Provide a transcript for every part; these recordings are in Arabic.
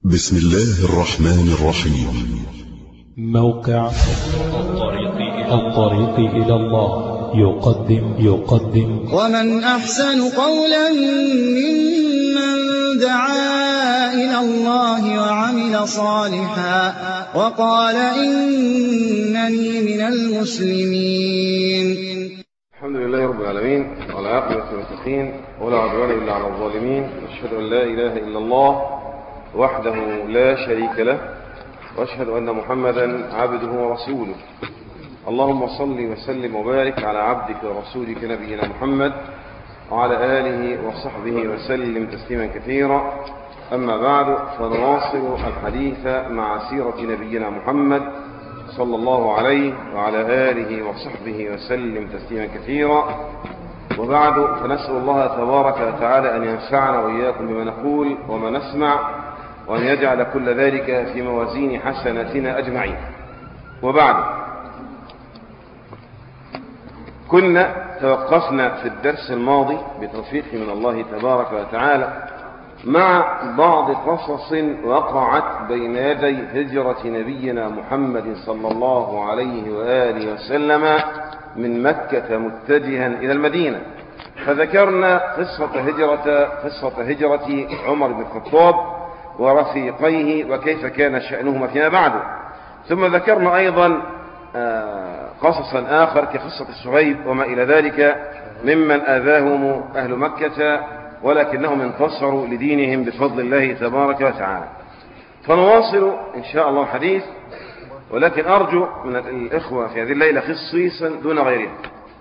بسم الله الرحمن الرحيم. موقع الطريق إلى الله يقدم ومن أحسن قولا ممن دعا إلى الله وعمل صالحا وقال إنني من المسلمين. الحمد لله رب العالمين والعاقبة للمتقين ولا عدوان إلا على الظالمين، وأشهد أن لا إله إلا الله وحده لا شريك له، وأشهد أن محمدا عبده ورسوله. اللهم صل وسلم وبارك على عبدك ورسولك نبينا محمد وعلى آله وصحبه وسلم تسليما كثيرا. أما بعد، فنواصل الحديث مع سيرة نبينا محمد صلى الله عليه وعلى آله وصحبه وسلم تسليما كثيرا. وبعد، فنسأل الله تبارك وتعالى أن ينفعنا وإياكم بما نقول وما نسمع، وأن يجعل كل ذلك في موازين حسناتنا أجمعين. وبعد، كنا توقفنا في الدرس الماضي بتوفيق من الله تبارك وتعالى مع بعض قصص وقعت بين يدي هجرة نبينا محمد صلى الله عليه وآله وسلم من مكة متجها إلى المدينة. فذكرنا قصة هجرة عمر بن الخطاب ورفيقيه وكيف كان شأنهما فيما بعد. ثم ذكرنا أيضا قصصا آخر كقصة السهيب وما إلى ذلك ممن آذاهم أهل مكة ولكنهم انتصروا لدينهم بفضل الله تبارك وتعالى. فنواصل إن شاء الله الحديث، ولكن أرجو من الإخوة في هذه الليلة خصيصا دون غيرها،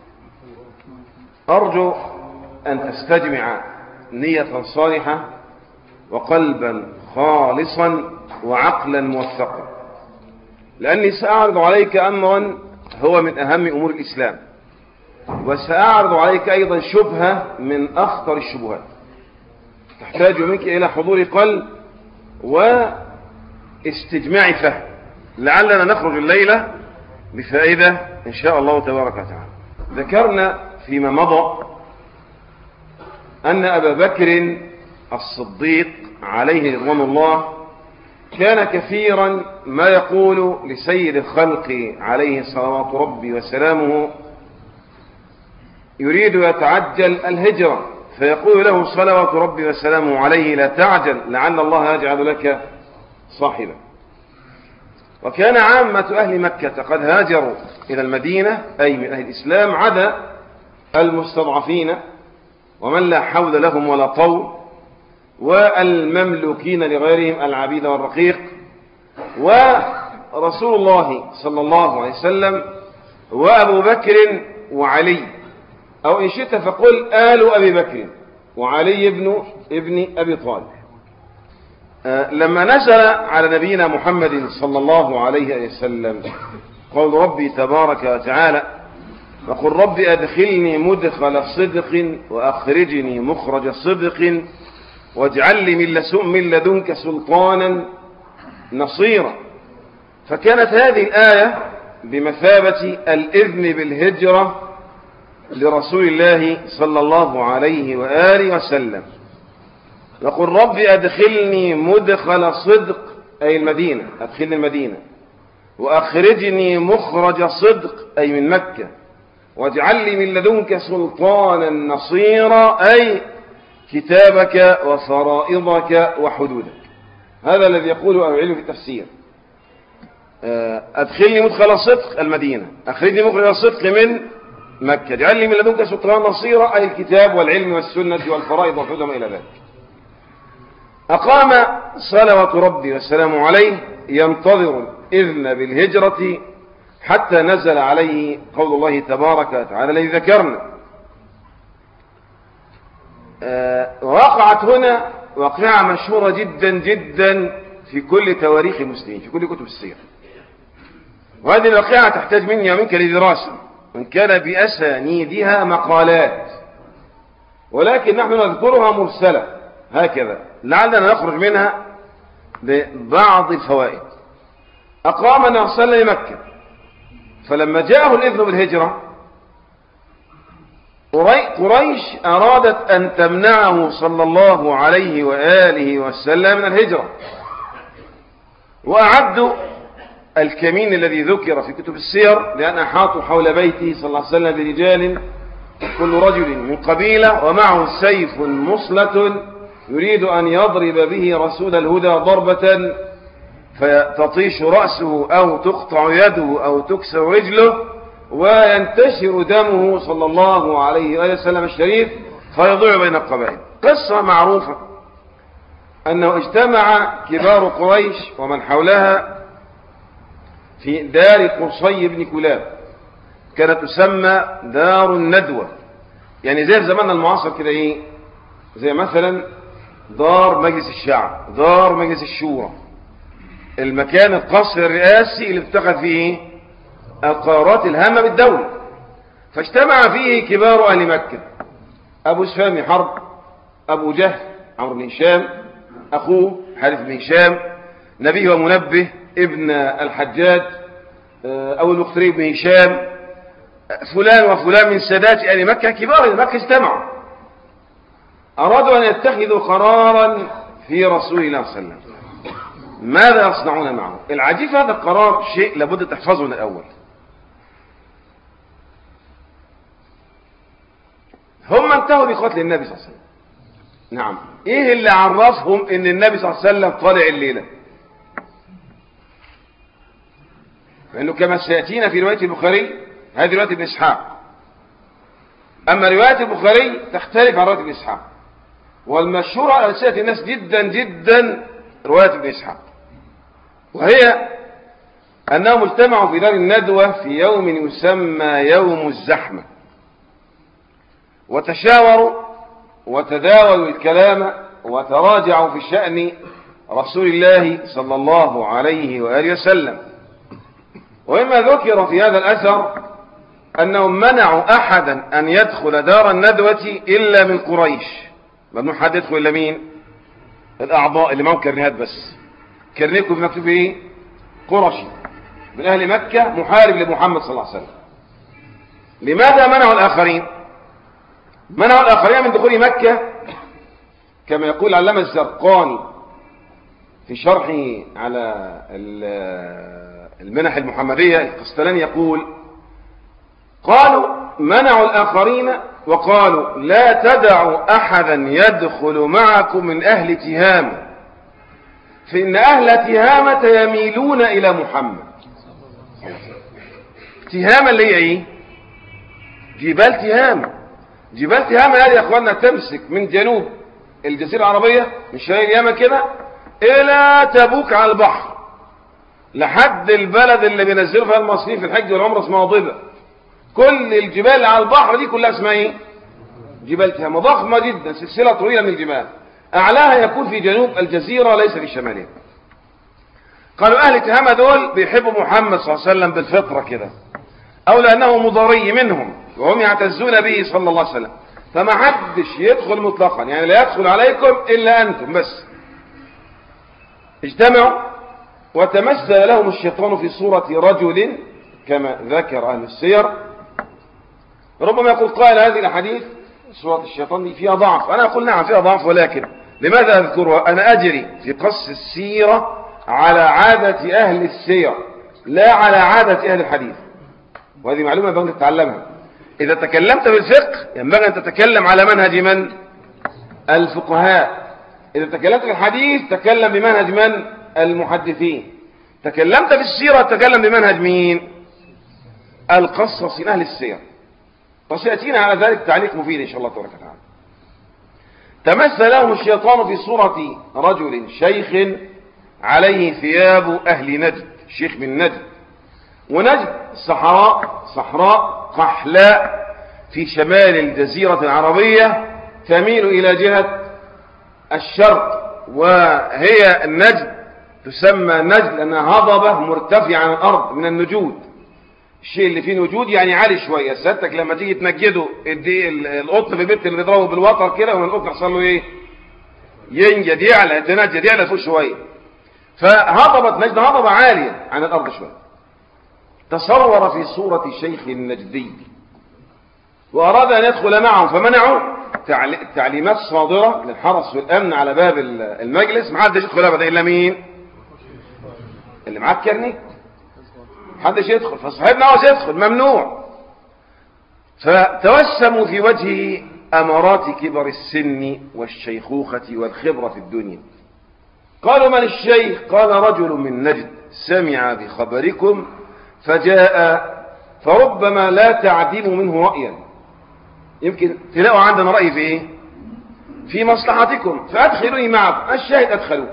أرجو أن تستجمع نية صالحة وقلبا خالصا وعقلا موفقا، لأني سأعرض عليك أمرا هو من أهم أمور الإسلام، وسأعرض عليك أيضا شبهة من أخطر الشبهات تحتاج منك إلى حضور قلب واستجماع فهم، لعلنا نخرج الليلة بفائدة إن شاء الله تبارك وتعالى. ذكرنا فيما مضى أن أبا بكر الصديق عليه رضوان الله كان كثيرا ما يقول لسيد الخلق عليه صلوات ربي وسلامه يريد يتعجل الهجرة، فيقول له صلوات ربي وسلامه عليه لا تعجل لعل الله يجعل لك صاحبا. وكان عامة أهل مكة قد هاجروا إلى المدينة، أي من أهل الإسلام، عدا المستضعفين ومن لا حول لهم ولا طول، والمملوكين لغيرهم العبيد والرقيق. ورسول الله صلى الله عليه وسلم وأبو بكر وعلي، أو إن شئت فقل آل أبي بكر وعلي ابن أبي طالب، لما نزل على نبينا محمد صلى الله عليه وسلم قول ربي تبارك وتعالى وقل ربي أدخلني مدخل صدق وأخرجني مخرج صدق واجعل لي من لدنك سلطانا نصيرا. فكانت هذه الآية بمثابة الإذن بالهجرة لرسول الله صلى الله عليه وآله وسلم. وقل ربي أدخلني مدخل صدق، أي المدينة، أدخلني المدينة، وأخرجني مخرج صدق، أي من مكة، واجعل لي من لدنك سلطانا نصيرا، أي كتابك وفرائضك وحدودك. هذا الذي يقوله أهل العلم في التفسير. أدخلني مدخل صدق المدينة، أخرجني مخرج صدق من مكة، اجعل لي من لدنك سلطانا نصيرا، أي الكتاب والعلم والسنة والفرائض والحدود وما إلى ذلك. أقام صلوات ربي وسلامه عليه ينتظر الإذن بالهجرة حتى نزل عليه قول الله تبارك وتعالى الذي ذكرنا. وقعت هنا واقعة مشهورة جدا جدا في كل تواريخ المسلمين، في كل كتب السير، وهذه الواقعة تحتاج مني ومنك لدراسة، وإن كان بأسانيدها مقالات، ولكن نحن نذكرها مرسلة هكذا لعلنا نخرج منها ببعض الفوائد. أقام النبي صلى الله عليه وسلم مكة، فلما جاءه الإذن بالهجرة قريش أرادت أن تمنعه صلى الله عليه وآله وسلم من الهجرة، وأعدوا الكمين الذي ذكر في كتب السير لأن أحاطوا حول بيته صلى الله عليه وسلم برجال كل رجل من قبيلة ومعه سيف مصلة يريد أن يضرب به رسول الهدى ضربة فتطيش رأسه أو تقطع يده أو تكسر رجله وينتشر دمه صلى الله عليه وآله وسلم الشريف فيضيع بين القبائل. قصة معروفة أنه اجتمع كبار قريش ومن حولها في دار قصي بن كلاب، كانت تسمى دار الندوة، يعني زي في زماننا المعاصر كده ايه، زي مثلا دار مجلس الشعب، دار مجلس الشورى، المكان القصر الرئاسي اللي بتقع فيه القرارات الهامة بالدولة. فاجتمع فيه كبار أهل مكة، أبو سفيان بن حرب، أبو جهل عمرو بن هشام، أخوه حارث بن هشام، نبيه ومنبه ابن الحجاج أو المختري بن هشام، فلان وفلان من سادات أهل مكة، كبار أهل مكة اجتمعوا، أرادوا أن يتخذوا قرارا في رسول الله صلى الله عليه وسلم. ماذا يصنعون معه؟ العجيب في هذا القرار شيء لابد تحفظه من الأول. هم انتهوا بقتل النبي صلى الله عليه وسلم. نعم، ايه اللي عرفهم ان النبي صلى الله عليه وسلم طالع الليلة؟ لأنه كما سيأتينا في رواية البخاري، هذه رواية ابن إسحاق، أما رواية البخاري تختلف عن رواية ابن إسحاق، والمشهورة على ألسنة الناس جدا جدا رواية ابن إسحاق، وهي أنهم اجتمعوا في دار الندوة في يوم يسمى يوم الزحمة، وتشاوروا وتداولوا الكلام وتراجعوا في شأن رسول الله صلى الله عليه وآله وسلم. ومما ذكر في هذا الأثر أنهم منعوا أحدا أن يدخل دار الندوة إلا من قريش، ممنوع حد يدخل إلا مين؟ الأعضاء اللي معهم كرنيهات بس، كرنيكم مكتوب إيه؟ قرشي من أهل مكة محارب لمحمد صلى الله عليه وسلم. لماذا منعوا الآخرين؟ منعوا الآخرين من دخول مكة كما يقول علامة الزرقاني في شرحه على المنح المحمدية القسطلاني، يقول قالوا منعوا الآخرين وقالوا لا تدعوا أحدا يدخل معكم من أهل تهامة، فإن أهل تهامة يميلون إلى محمد. تهامة اللي هي إيه؟ جبال تهامة. جبال تهامة هذه يا أخواننا تمسك من جنوب الجزيرة العربية من شمال اليمن كده إلى تبوك على البحر لحد البلد اللي بينزلوا فيها المصريين في الحج والعمرة اسمها ضبة. كل الجبال اللي على البحر دي كلها اسمها ايه؟ جبال تهامة، ضخمة جدا، سلسلة طويلة من الجبال، أعلاها يكون في جنوب الجزيرة ليس في شمالها. قالوا أهل تهامة دول بيحبوا محمد صلى الله عليه وسلم بالفطرة كده، أو لأنه مضري منهم وهم يعتزون به صلى الله عليه وسلم، فما حدش يدخل مطلقا، يعني لا يدخل عليكم إلا أنتم بس. اجتمعوا وتمثل لهم الشيطان في صورة رجل كما ذكر أهل السير. ربما يقول قائل هذه الأحاديث صورة الشيطان دي فيها ضعف، أنا أقول نعم فيها ضعف، ولكن لماذا أذكرها؟ أنا أجري في قص السيرة على عادة أهل السير لا على عادة أهل الحديث، وهذه معلومة ينبغي تتعلمها. إذا تكلمت بالفقه ينبغي أن تتكلم على منهج من؟ الفقهاء. إذا تكلمت في الحديث تكلم بمنهج من؟ المحدثين. تكلمت في السيرة تكلم بمنهج مين؟ القصص أهل السير. وسيأتينا على ذلك تعليق مفيد إن شاء الله تبارك وتعالى. تمثل لهم الشيطان في صورة رجل شيخ عليه ثياب أهل نجد، شيخ من نجد، ونجد صحراء قحلاء في شمال الجزيرة العربية تميل إلى جهة الشرق، وهي النجد تسمى نجد لأنها هضبة مرتفعة عن الأرض من النجود. الشيء اللي فيه نجود يعني عالي شوية، سيادتك لما تيجي تنجده القطن في البيت اللي بيضربه بالوتر كده، ومن القطن يحصل له ايه؟ ينجد، يعلى، يتنجد، يعلى فوق شوية. فهضبت نجد هضبة عالية عن الأرض شوية. تصور في صورة شيخ نجدي وأراد أن يدخل معهم، فمنعوا. تعليمات صادرة للحرس والأمن على باب المجلس، ما حدش يدخل أبدا إلا مين؟ اللي معاه الكارنيه محدش يدخل، فصاحبنا عاوز يدخل ممنوع. فتوسموا في وجهه أمارات كبر السن والشيخوخة والخبرة في الدنيا. قالوا من الشيخ؟ قال رجل من نجد سمع بخبركم فجاء، فربما لا تعدموا منه رأيا، يمكن تلاقوا عندنا رأي في ايه؟ في مصلحتكم، فأدخلوني معكم. الشاهد أدخلوا.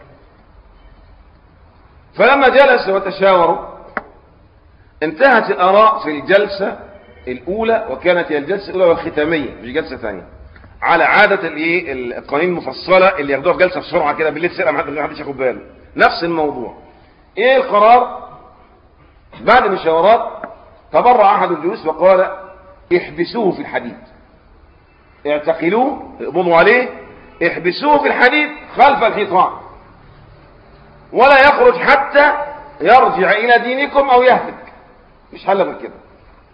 فلما جلسوا وتشاوروا انتهت الآراء في الجلسة الأولى، وكانت هي الجلسة الأولى والختامية مش جلسة ثانية، على عادة القوانين المفصلة اللي ياخدوها في جلسة بسرعة كده بالليل سرقة ما حدش ياخد باله. نفس الموضوع. ايه القرار؟ بعد المشاورات تبرع أحد الجلوس وقال احبسوه في الحديد، اعتقلوه، اقبضوا عليه، احبسوه في الحديد خلف الحيطان، ولا يخرج حتى يرجع إلى دينكم أو يهلك. مش حل من كده.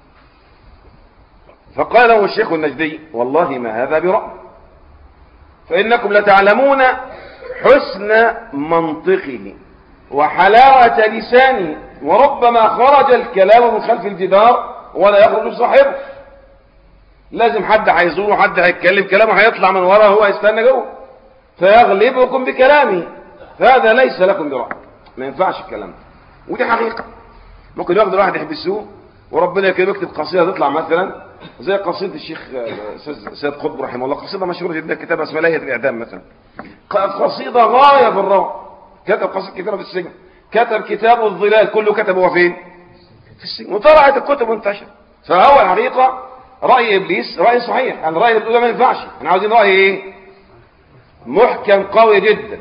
فقال له الشيخ النجدي والله ما هذا برأي، فإنكم لتعلمون حسن منطقه وحلاوة لسانه، وربما خرج الكلام من خلف الجدار ولا يخرج صاحبه. لازم حد هيزوره، حد هيتكلم كلامه هيطلع من وراه، هو هيستنى جوه فيغلبكم بكلامه، فهذا ليس لكم برأي. ما ينفعش الكلام ده، ودي حقيقة. ممكن ياخد الواحد يحبسوه وربنا يكرمه يكتب قصيدة تطلع مثلا زي قصيدة الشيخ سيد قطب رحمه الله، قصيدة مشهورة جدا كتابها اسمها لاهية الإعدام مثلا، قصيدة غاية في الروعة. كتب قصيدة كتابها في السجن، كتب كتاب الظلال كله كتبه فين؟ في السجن، وطلعت الكتب وانتشر. فهو الحقيقة رأي إبليس رأي صحيح، يعني الرأي اللي بتقوله ما ينفعش، احنا عاوزين رأي ايه؟ محكم قوي جدا.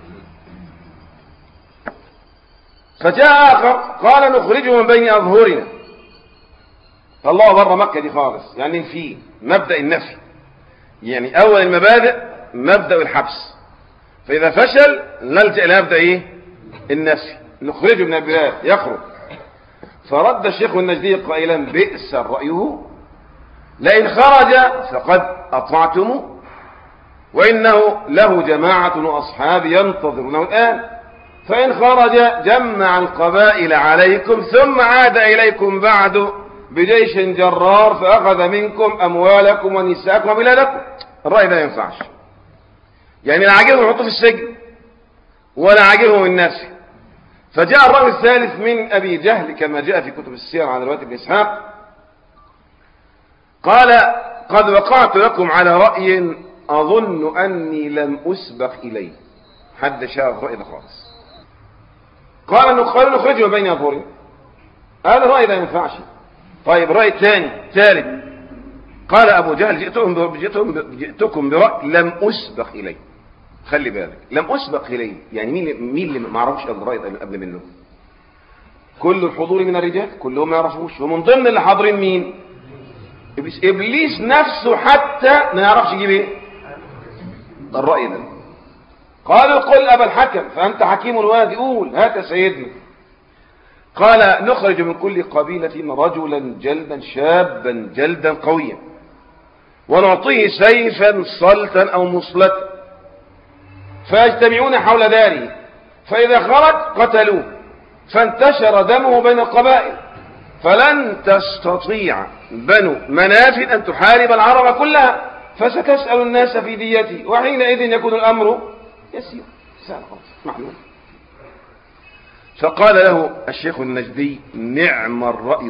فجاء آخر قال نخرجه من بين أظهرنا، طلعوا بره مكة دي خالص، يعني في مبدأ النفي، يعني أول المبادئ مبدأ الحبس، فإذا فشل نلجأ إلى مبدأ إيه؟ النفي، نخرجه من البلاد يخرج. فرد الشيخ النجدي قائلا بئس رأيه، لئن خرج فقد أطعتموه، وإنه له جماعة وأصحاب ينتظرونه الآن، فإن خرج جمع القبائل عليكم ثم عاد إليكم بعد بجيش جرار فأخذ منكم أموالكم ونساءكم وبلادكم. الرأي ده ينفعش، يعني لا عاجبهم يحطوا في السجن ولا عاجبهم الناس. فجاء الرأي الثالث من أبي جهل كما جاء في كتب السير عن رواية ابن إسحاق، قال قد وقعت لكم على رأي أظن أني لم أسبق إليه. حد شاف الرأي ده خالص. قال نخرجه بين أظهرنا، هذا الرأي ده ينفعش. طيب الرأي الثاني ثالث، قال أبو جهل جئتكم برأي لم أسبق إليه. خلي بالك، لم أسبق إليه يعني مين اللي ما عرفش الرأي قبل منه؟ كل الحضور من الرجال كلهم ما يعرفوش، ومن ضمن اللي حاضرين مين؟ إبليس نفسه حتى ما يعرفش يجيب ايه الرأي ده. قالوا قل أبا الحكم فأنت حكيم الوادي، قول هات سيدنا. قال نخرج من كل قبيلة رجلا جلدا شابا جلدا قويا، ونعطيه سيفا صلتا أو مصلتا، فيجتمعون حول داره، فإذا خرج قتلوه، فانتشر دمه بين القبائل، فلن تستطيع بنو مناف أن تحارب العرب كلها، فستسأل الناس في ديته، وحينئذ يكون الأمر يسير سهل معلوم. فقال له الشيخ النجدي نعم الرأي.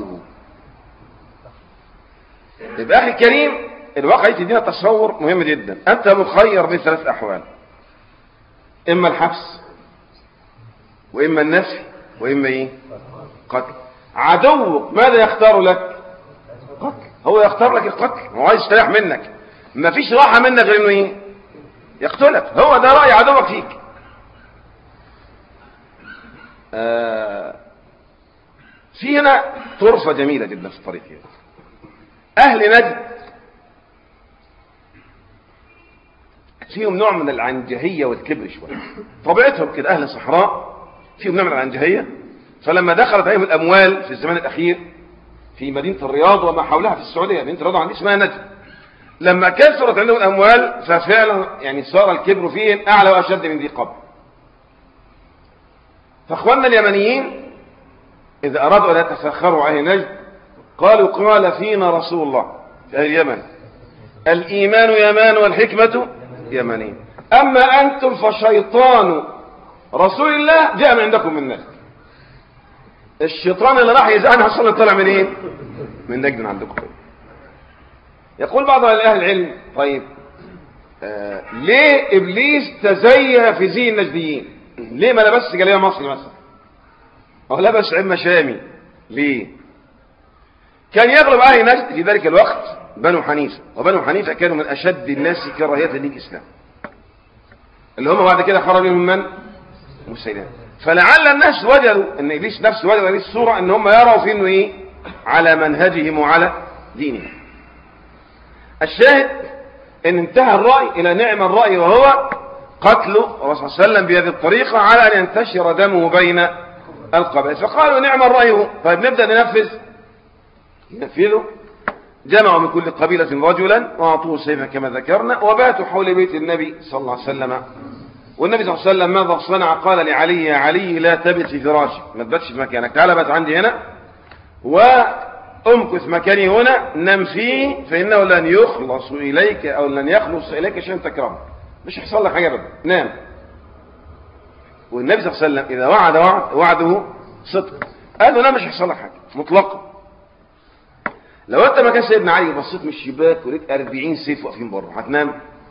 يبقى أخي الكريم الواقع يدينا تصور مهم جدا. أنت مخير بين ثلاث أحوال، إما الحبس وإما النفي وإما إيه؟ قتل. عدوك ماذا يختار لك؟ قتل. هو يختار لك القتل، هو عايز يستريح منك، ما فيش راحة منك غير إنه إيه؟ يقتلك. هو ده رأي عدوك فيك. في هنا طرفة جميلة جدا في الطريق. أهل نجد فيهم نوع من العنجهية والكبر شوية، طبيعتهم كده، أهل الصحراء فيهم نوع من العنجهية. فلما دخلت عليهم الأموال في الزمان الأخير في مدينة الرياض وما حولها في السعودية، مدينة الرياض عندي اسمها نجد، لما كثرت عندهم الأموال ففعلا يعني صار الكبر فيهم أعلى وأشد من ذي قبل. فاخواننا اليمنيين إذا أرادوا أن يتفخروا أهل نجد قالوا قال فينا رسول الله في أهل اليمن الإيمان يمان والحكمة يمنين، أما أنتم فشيطان رسول الله جاء من عندكم من نجد. الشيطان اللي راح يزعنا حصل طلع من ايه؟ من نجد من عندكم. يقول بعض أهل العلم طيب ليه إبليس تزين في زي النجديين؟ ليه ما لبس جلابيه مصري مثلا أو لبس عمة شامي؟ ليه؟ كان يغلب أهل نجد في ذلك الوقت بنو حنيفة، وبنو حنيفة كانوا من أشد الناس كراهية للإسلام، اللي هم بعد كده خرج منهم من؟ مسيلمة. فلعل الناس وجدوا ان ابليس نفسه وجد هذه الصوره ان هم يروا في انه ايه؟ على منهجهم وعلى دينهم. الشاهد ان انتهى الراي الى نعم الراي، وهو قتل الرسول صلى الله عليه وسلم بهذه الطريقه على ان ينتشر دمه بين القبائل. فقالوا نعم الراي هو، طيب نبدا ننفذه. جمعوا من كل قبيله رجلا واعطوه سيفا كما ذكرنا، وباتوا حول بيت النبي صلى الله عليه وسلم. والنبي صلى الله عليه وسلم ماذا صنع؟ قال لعلي يا علي لا تبت في فراشك، ما تبتش في مكانك، تعال بات عندي هنا وامكث مكاني هنا، نم فيه فانه لن يخلص اليك او لن يخلص اليك شيء تكرهه، مش هيحصل لك حاجه ابدا، نام. والنبي صلى الله عليه وسلم اذا وعد وعده صدق، قال له لا مش هيحصل لك حاجه مطلقا. لو انت مكان سيدنا علي بصيت من الشباك ولقيت 40 سيف واقفين بره هتنام؟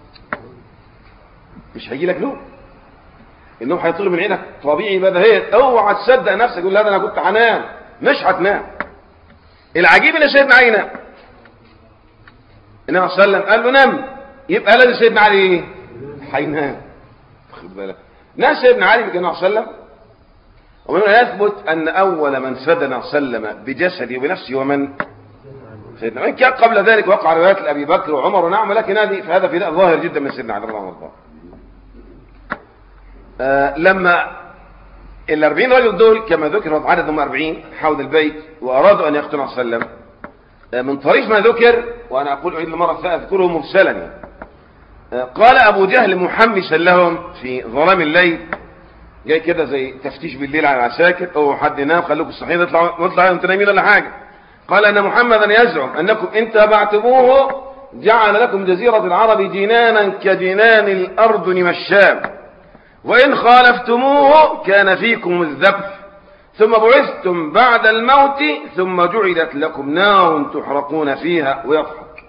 مش هيجي لك نوم، النوم هيطير من عينك طبيعي بديهيا. اوعى تصدق نفسك تقول لا ده انا كنت هنام، مش هتنام. العجيب ان سيدنا علي نام. النبي صلى الله عليه وسلم قال له نام، يبقى لازم سيدنا علي ايه؟ هينام. خد بالك، نام سيدنا علي بكلمه الله صلى الله عليه وسلم. ومن هنا يثبت ان اول من فدى النبي صلى الله عليه وسلم بجسده وبنفسه ومن سيدنا علي. كان قبل ذلك وقع روايات لابي بكر وعمر ونعم، ولكن هذا فداء ظاهر جدا من سيدنا علي رضي الله عنه. لما 40 رجل دول كما ذكر عددهم 40 حول البيت وارادوا ان يقتلوا صلى الله عليه وسلم، من طريق ما ذكر، وانا اقول عيد المره الثانيه اذكره مرسلا، قال ابو جهل محمسا لهم في ظلام الليل، جاي كده زي تفتيش بالليل على العساكر، او حد ينام خلوكم الصحيين اطلعوا انتوا نايمين ولا حاجه. قال ان محمدا يزعم انكم ان تبعتموه جعل لكم جزيره العرب جنانا كجنان الاردن والشام، وإن خالفتموه كان فيكم الذبح، ثم بعثتم بعد الموت ثم جعلت لكم نار تحرقون فيها. ويضحك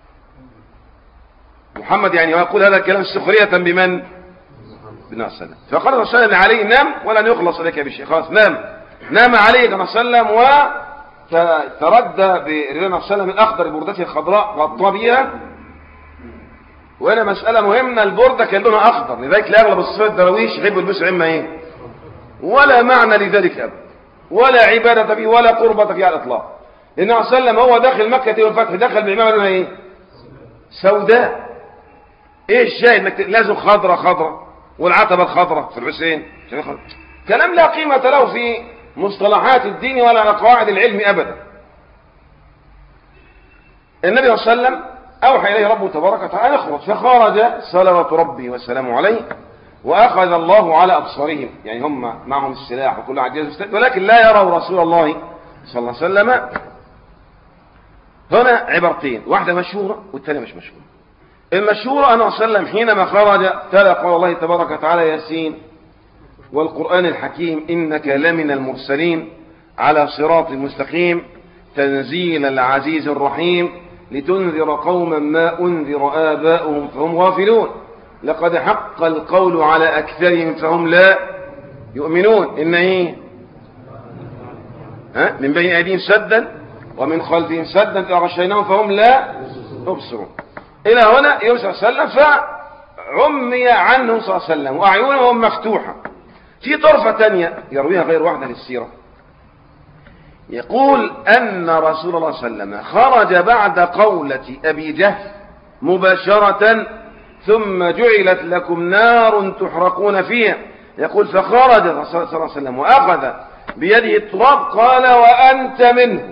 محمد يعني ويقول هذا الكلام سخرية بمن؟ بالنبي صلى الله عليه وسلم. فقال الرسول صلى الله عليه وسلم علي نام ولن يخلص لك بشيء، خلاص نام علي كما سلم، وتردى برضا النبي صلى الله عليه وسلم الأخضر بردته الخضراء غطى بها. وهنا مسألة مهمة، البردة كان لونها أخضر، لذلك لا أغلب الصفات الدراويش يحبوا يلبسوا عمة إيه؟ ولا معنى لذلك أبدا، ولا عبادة فيه ولا قربة فيه على الإطلاق. لأن النبي صلى الله عليه وسلم هو داخل مكة والفتح دخل بعمامة لونها إيه؟ سوداء. إيه الشاهد؟ إنك لازم خضرة والعتبة الخضرة في الحسين، كلام لا قيمة له في مصطلحات الدين ولا على قواعد العلم أبدا. النبي صلى الله عليه وسلم أوحى إليه ربه تبارك وتعالى اخرج، فخرج صلوات ربي وسلامه عليه، وأخذ الله على أبصارهم، يعني هم معهم السلاح وكل عجاز، ولكن لا يروا رسول الله صلى الله عليه وسلم. هنا عبارتين، واحدة مشهورة والثانية مش مشهورة. المشهورة أنه صلى الله عليه وسلم حينما خرج تلا قول الله تبارك وتعالى ياسين والقرآن الحكيم إنك لمن المرسلين على صراط مستقيم تنزيل العزيز الرحيم لتنذر قوما ما أنذر آباؤهم فهم غافلون لقد حق القول على أكثرهم فهم لا يؤمنون. إن إيه؟ من بين أيديهم سدا ومن خلفهم سدا فغشيناهم فهم لا يبصرون. إلى هنا يوسف صلى الله عليه وسلم فعمي عنهم صلى الله عليه وسلم وأعينهم مفتوحة. في طرفة تانية يرويها غير واحدة للسيرة، يقول أن رسول الله صلى الله عليه وسلم خرج بعد قولة أبي جهل مباشرة ثم جعلت لكم نار تحرقون فيها. يقول فخرج الرسول صلى الله عليه وسلم وأخذ بيده التراب قال وأنت منه،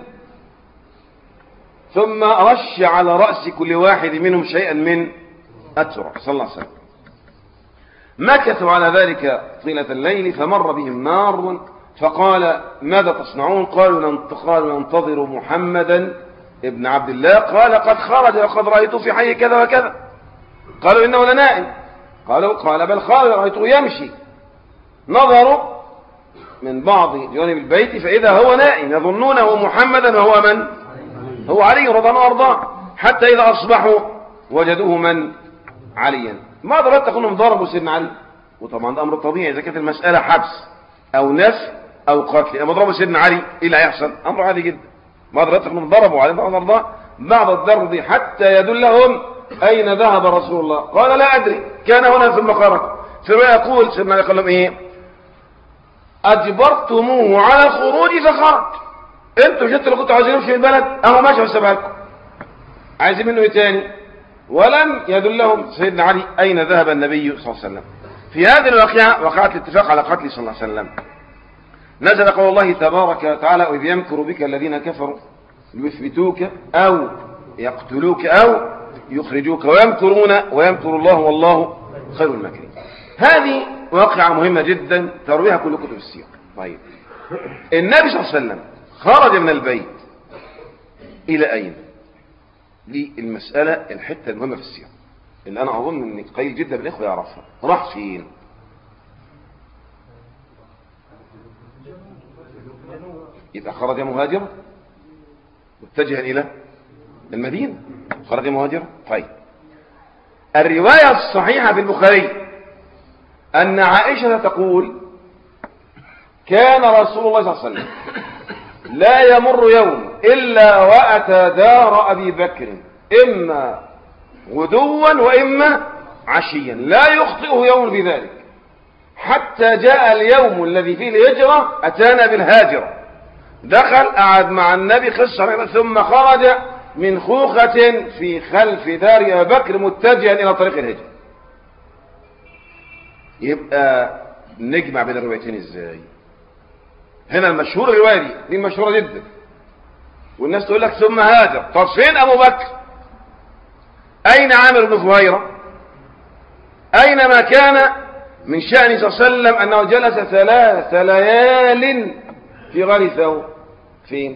ثم رش على رأس كل واحد منهم شيئا من التراب صلى الله عليه وسلم. مكثوا على ذلك طيلة الليل، فمر بهم مار فقال ماذا تصنعون؟ قالوا ننتظر محمدا ابن عبد الله، قال قد خرج وقد رأيته في حي كذا وكذا. قالوا إنه لنائم، قال بل خرج رأيته يمشي. نظروا من بعض جوانب البيت فإذا هو نائم، يظنونه محمدا وهو من؟ هو علي رضي الله عنه وارضاه، حتى إذا أصبحوا وجدوه من؟ عليا. ما ضربت تكونهم ضربوا سيدنا علي، وطبعا ده أمر طبيعي إذا كانت المسألة حبس أو نفي أو قتل. أما ضربوا سيدنا علي إيه اللي هيحصل؟ أمر عادي جدا. ما ضربت تكونهم ضربوا علي رضي الله عنه وارضاه بعد الضرب حتى يدلهم أين ذهب رسول الله. قال لا أدري، كان هنا ثم خرج. في رواية يقول سيدنا علي قال لهم إيه؟ أجبرتموه على الخروج فخرج. انتوا مش انتوا اللي كنتوا عايزينه في البلد، اهو ماشي وسابها لكم، عايزين منه ايه تاني؟ ولم يدلهم سيدنا علي اين ذهب النبي صلى الله عليه وسلم. في هذه الواقعة، وقعت الاتفاق على قتل صلى الله عليه وسلم، نزل قول الله تبارك وتعالى وإذ يمكر بك الذين كفروا ليثبتوك أو يقتلوك أو يخرجوك ويمكرون ويمكر الله والله خير الماكرين. هذه واقعة مهمة جدا ترويها كل كتب السير. طيب النبي صلى الله عليه وسلم خرج من البيت إلى أين؟ دي المسألة الحتة المهمة في السير اللي أنا أظن أن قليل جدا من الإخوة يعرفها. راح فين؟ يبقى خرج مهاجرا متجها إلى المدينة، خرج مهاجرا. طيب الرواية الصحيحة في البخاري أن عائشة تقول كان رسول الله صلى الله عليه وسلم لا يمر يوم إلا وأتى دار أبي بكر إما غدوا وإما عشيا، لا يخطئه يوم بذلك، حتى جاء اليوم الذي فيه الهجرة أتانا بالهاجرة. دخل قعد مع النبي قصة ثم خرج من خوخة في خلف دار أبي بكر متجها إلى طريق الهجرة. يبقى نجمع بين الروايتين ازاي؟ هنا المشهور الرواية دي مشهورة جدا، والناس تقول لك ثم هاجر. طب فين أبو بكر؟ أين عامر بن فهيرة؟ أين ما كان من شأن صلى الله عليه وسلم أنه جلس 3 ليال في غار ثور؟ فين؟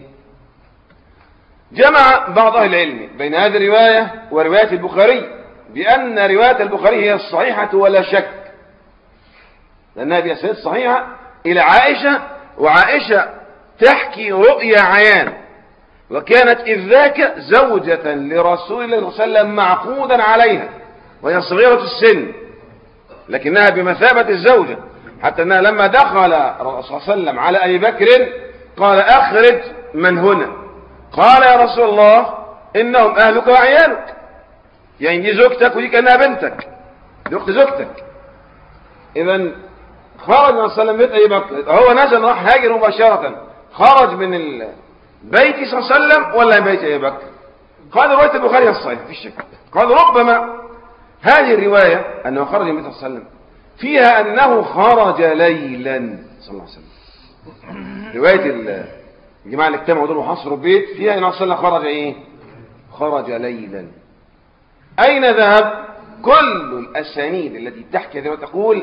جمع بعض أهل العلم بين هذه الرواية ورواية البخاري بأن رواية البخاري هي الصحيحة ولا شك، لأنها بأسانيد صحيحة إلى عائشة، وعائشة تحكي رؤيا عيان، وكانت إذ ذاك زوجة لرسول الله صلى الله عليه وسلم معقودا عليها وهي صغيرة السن، لكنها بمثابة الزوجة، حتى أنها لما دخل الرسول صلى الله عليه وسلم على أبي بكر قال أخرج من هنا. قال يا رسول الله إنهم أهلك وعيالك، يعني دي زوجتك ودي كأنها بنتك، دي أخت زوجتك. إذن خرج من صلى الله عليه وسلم أبي بكر، هو نزل راح هاجر مباشرة، خرج من البيت صلى الله عليه وسلم ولا بيت أبي بكر؟ قال رواية البخاري الصحيح في الشك. قال ربما هذه الرواية أنه خرج من البيت صلى الله عليه وسلم فيها أنه خرج ليلا صلى الله عليه وسلم. رواية الجماعة اللي اجتمعوا دول وحصروا البيت فيها أنه صلى الله عليه وسلم خرج إيه؟ خرج ليلا. أين ذهب؟ كل الأسانيد التي تحكي ذلك تقول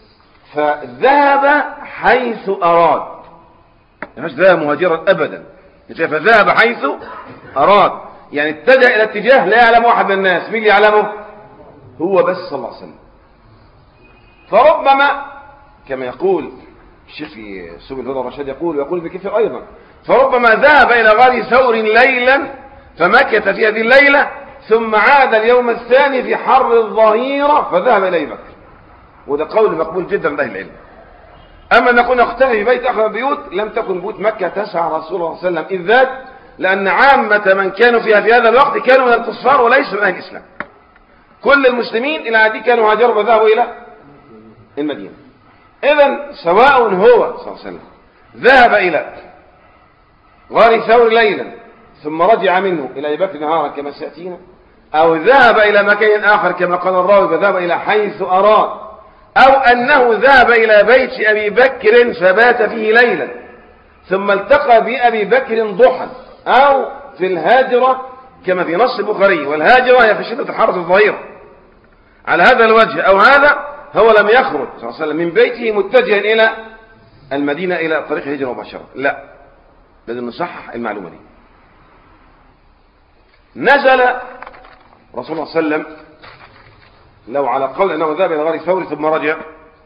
فذهب حيث أراد، مش ذهب مهاجرا أبدا، فذهب حيث أراد، يعني اتجه إلى اتجاه لا يعلم واحد من الناس. مين اللي يعلمه؟ هو بس صلى الله عليه وسلم. فربما كما يقول الشيخ في سبل الهدى الرشاد يقول بكثير أيضا، فربما ذهب إلى غار ثور ليلا فمكث في هذه الليلة، ثم عاد اليوم الثاني في حر الظهيرة فذهب إلى أبي بكر، وده قول مقبول جدا من أهل العلم. أما نكون نختلف في بيت أخر البيوت، لم تكن بيوت مكة تسع رسول الله صلى الله عليه وسلم إذ ذاك، لأن عامة من كانوا فيها في هذا الوقت كانوا من الكفار وليسوا من أهل الإسلام. كل المسلمين إلى عادي كانوا هاجروا وذهبوا إلى المدينة. إذن سواء هو صلى الله عليه وسلم ذهب إلى غار ثور ليلا ثم رجع منه إلى أبي بكر نهارا كما سيأتينا، أو ذهب إلى مكان آخر كما قال الراوي فذهب إلى حيث أراد، أو أنه ذهب إلى بيت أبي بكر فبات فيه ليلا ثم التقى بأبي بكر ضحى، أو في الهاجرة كما في نص البخاري، والهاجرة هي في شدة الحر في الظهيرة على هذا الوجه أو هذا، هو لم يخرج صلى الله عليه وسلم من بيته متجها إلى المدينة إلى طريق الهجرة مباشرة، لا، لازم نصحح المعلومة دي. نزل رسول الله صلى الله عليه وسلم، لو على قول أنه ذهب إلى غار ثور ثم رجع،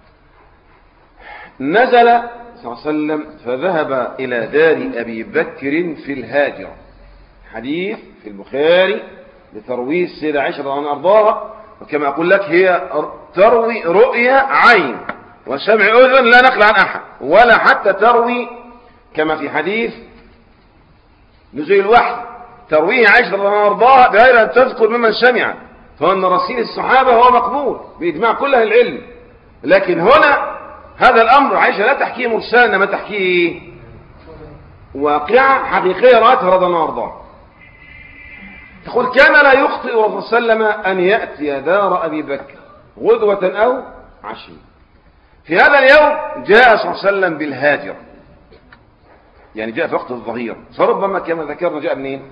نزل صلى الله عليه وسلم فذهب إلى دار أبي بكر في الهاجرة. حديث في البخاري لتروي السيدة عائشة رضي الله عنها أرضاها، وكما أقول لك هي تروي رؤيا عين وسمع أذن لا نقل عن أحد، ولا حتى تروي كما في حديث نزول الوحي ترويه عائشة رضي الله عنها أرضاها بغير أن تذكر ممن سمع، فأن رسيل الصحابة هو مقبول بإجماع كل أهل العلم. لكن هنا هذا الأمر عائشة لا تحكيه مرسلا، إنما تحكيه واقعة حقيقية رأتها رضي الله عنها أرضاها. تقول كان لا يخطئ رسول الله صلى الله عليه وسلم أن يأتي دار أبي بكر غدوة أو عشية. في هذا اليوم جاء صلى الله عليه وسلم بالهاجر، يعني جاء في وقت الظهيرة، فربما كما ذكرنا جاء منين؟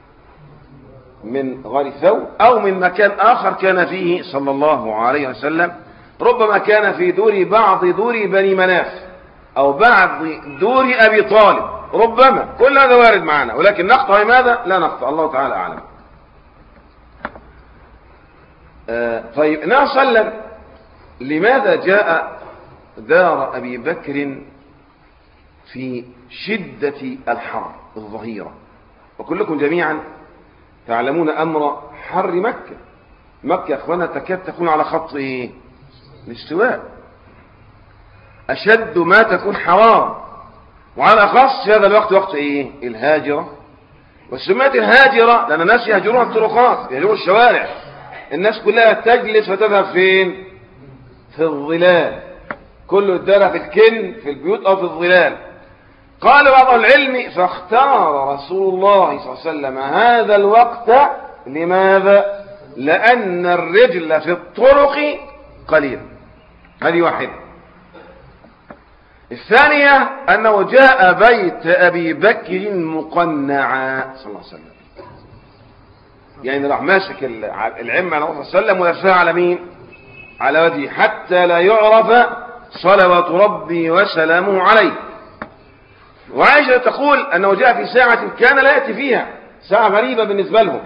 من غار ثور أو من مكان آخر كان فيه صلى الله عليه وسلم، ربما كان في بعض دور بني مناف أو بعض دور أبي طالب، ربما كل هذا وارد معنا، ولكن نقطع ماذا؟ لا نقطع، الله تعالى أعلم. طيب النبي صلى الله عليه وسلم لماذا جاء دار أبي بكر في شدة الحر الظهيرة؟ وكلكم جميعا تعلمون أمر حر مكة. مكة يا أخوانا تكاد تكون على خط الاستواء، أشد ما تكون حرارة، وعلى أخص في هذا الوقت وقت الهاجرة. وسميت الهاجرة لأن الناس يهجرون الطرقات، يهجرون الشوارع، الناس كلها تجلس وتذهب فين؟ في الظلال، كله ادالها في الكن في البيوت أو في الظلال. قال بعض العلم فاختار رسول الله صلى الله عليه وسلم هذا الوقت، لماذا؟ لأن الرجل في الطرق قليل. هذه واحدة. الثانية أنه جاء بيت أبي بكر مقنعا صلى الله عليه وسلم، يعني راح ماسك العمة على النبي صلى الله عليه وسلم ولفها على مين؟ على وجهه حتى لا يعرف صلوات ربي وسلامه عليه. وعائشة تقول أنه جاء في ساعة كان لا يأتي فيها، ساعة غريبة بالنسبة لهم،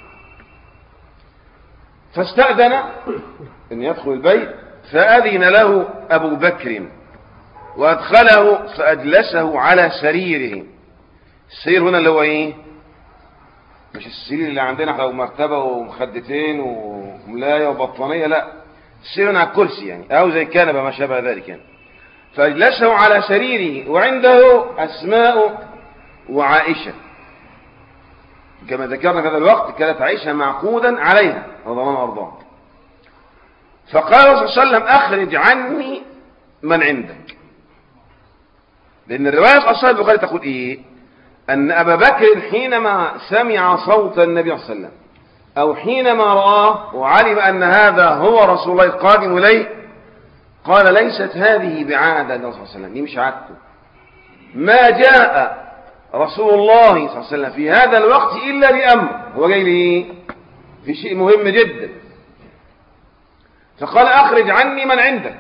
فاستأذن أن يدخل البيت، فأذن له أبو بكر وأدخله فأجلسه على سريره. السرير هنا اللي هو مش السرير اللي عندنا احنا مرتبة ومخدتين وملاية وبطانية، لا، السرير هنا على الكرسي يعني، أو زي كنبة ما شابه ذلك يعني. فأجلسه على سريره وعنده أسماء وعائشة، كما ذكرنا في هذا الوقت كانت عائشة معقودا عليها رضي الله عنها وارضاها. فقال صلى الله عليه وسلم اخرج عني من عندك، لأن الرواية أصحاب البخاري تقول أن أبا بكر حينما سمع صوت النبي صلى الله عليه وسلم أو حينما رآه وعلم أن هذا هو رسول الله القادم إليه، قال ليست هذه بعادة النبي صلى الله عليه وسلم، دي مش عادته، ما جاء رسول الله صلى الله عليه وسلم في هذا الوقت إلا بأمر، هو جاي لي في شيء مهم جدا. فقال أخرج عني من عندك،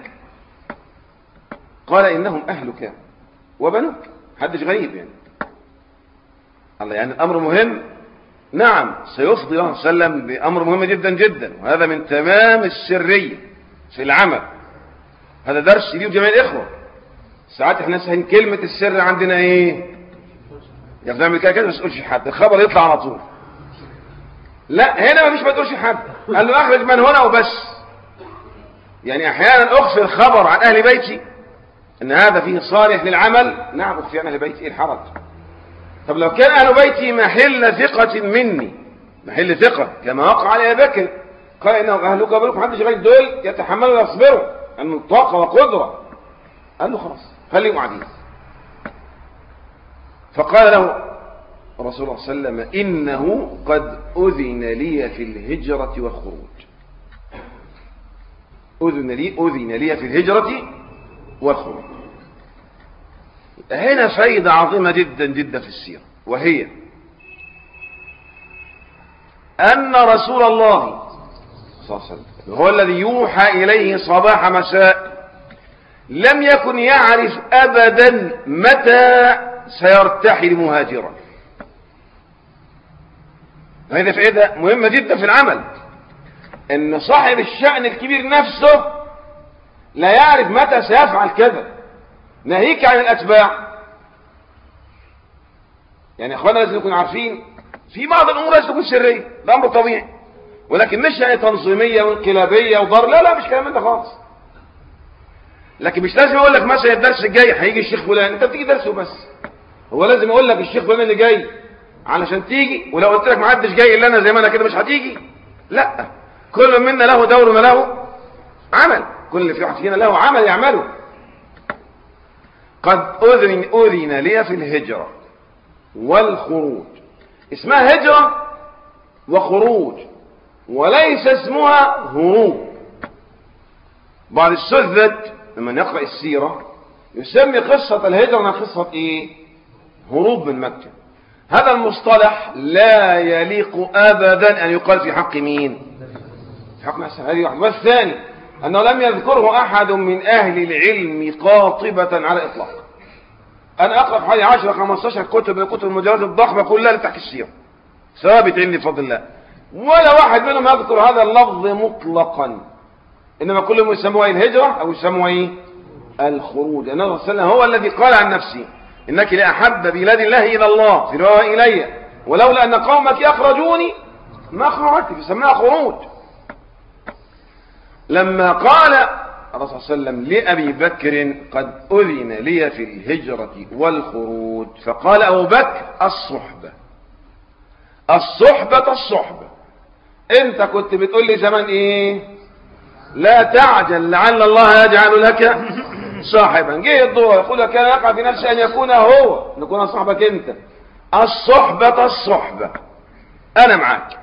قال إنهم أهلك وبنوك، حدش غريب يعني، الله يعني الأمر مهم، نعم سيفضي الله صلى الله عليه وسلم بأمر مهم جدا جدا، وهذا من تمام السرية في العمل. هذا درس ليه جميع الإخوة، ساعات احنا سهين كلمة السر عندنا يا بنعمل كده ما تقولش حد، الخبر يطلع على طول. لا هنا ما فيش ما تقولش حد، قال له اخرج من هنا وبس. يعني احيانا اخفي الخبر عن اهل بيتي ان هذا فيه صالح للعمل، نعم اخفي عن اهل بيتي، ايه الحرج؟ طب لو كان اهل بيتي محل ثقة مني، محل ثقة كما وقع على ابي بكر، قال انهم اهلك وبنوك، محدش غير دول يتحملوا ويصبروا، انه طاقة وقدرة. قال له خلاص خليهم قاعدين. فقال له رسول الله صلى الله عليه وسلم إنه قد أذن لي في الهجرة والخروج، أذن لي في الهجرة والخروج. هنا فائدة عظيمة جدا جدا في السيرة، وهي أن رسول الله صلى الله عليه وسلم هو الذي يوحى إليه صباح مساء، لم يكن يعرف أبدا متى سيرتحل مهاجرا. هذه فائدة مهمة جدا في العمل، ان صاحب الشأن الكبير نفسه لا يعرف متى سيفعل كذا، ناهيك عن الأتباع. يعني اخوانا لازم نكون عارفين في بعض الامور لازم تكون سريه، ده امر طبيعي، ولكن مش يعني تنظيميه وانقلابيه وضر، لا مش كلام من ده خالص. لكن مش لازم اقول لك مثلا الدرس الجاي هيجي الشيخ فلان، انت بتيجي درس وبس. هو لازم اقول لك الشيخ فلان اللي جاي علشان تيجي، ولو قلت لك ما حدش جاي الا انا زي ما انا كده مش هتيجي؟ لا، كل منا له دور وله عمل، كل في واحد فينا له عمل يعمله. قد أذن لي في الهجرة والخروج، اسمها هجرة وخروج وليس اسمها هروب. بعض السذج لما يقرأ السيرة يسمي قصة الهجرة قصة ايه؟ هروب من مكة. هذا المصطلح لا يليق أبدا أن يقال في حق مين؟ في حق نفسه. هذه واحد. والثاني أنه لم يذكره أحد من أهل العلم قاطبة على إطلاق. أنا أقرأ حوالي 10-15 كتب من كتب المجلدات الضخمة كلها لتحكي السيرة، ثابت عندي بفضل الله، ولا واحد منهم يذكر هذا اللفظ مطلقا، إنما كلهم يسموها الهجرة أو يسموها إيه؟ الخروج. النبي صلى الله عليه وسلم هو الذي قال عن نفسه إنك لأحب بلاد الله إلى الله، في رواية إلي، ولولا أن قومك أخرجوني ما خرجت، فسماها خروج. لما قال الرسول صلى الله عليه وسلم لأبي بكر قد أذن لي في الهجرة والخروج، فقال أبو بكر الصحبة الصحبة. انت كنت بتقول لي زمان ايه؟ لا تعجل لعل الله يجعل لك صاحبا. جه الدور يقول لك كان يقع في نفسي ان يكون هو، نكون صاحبك انت. الصحبة انا معاك.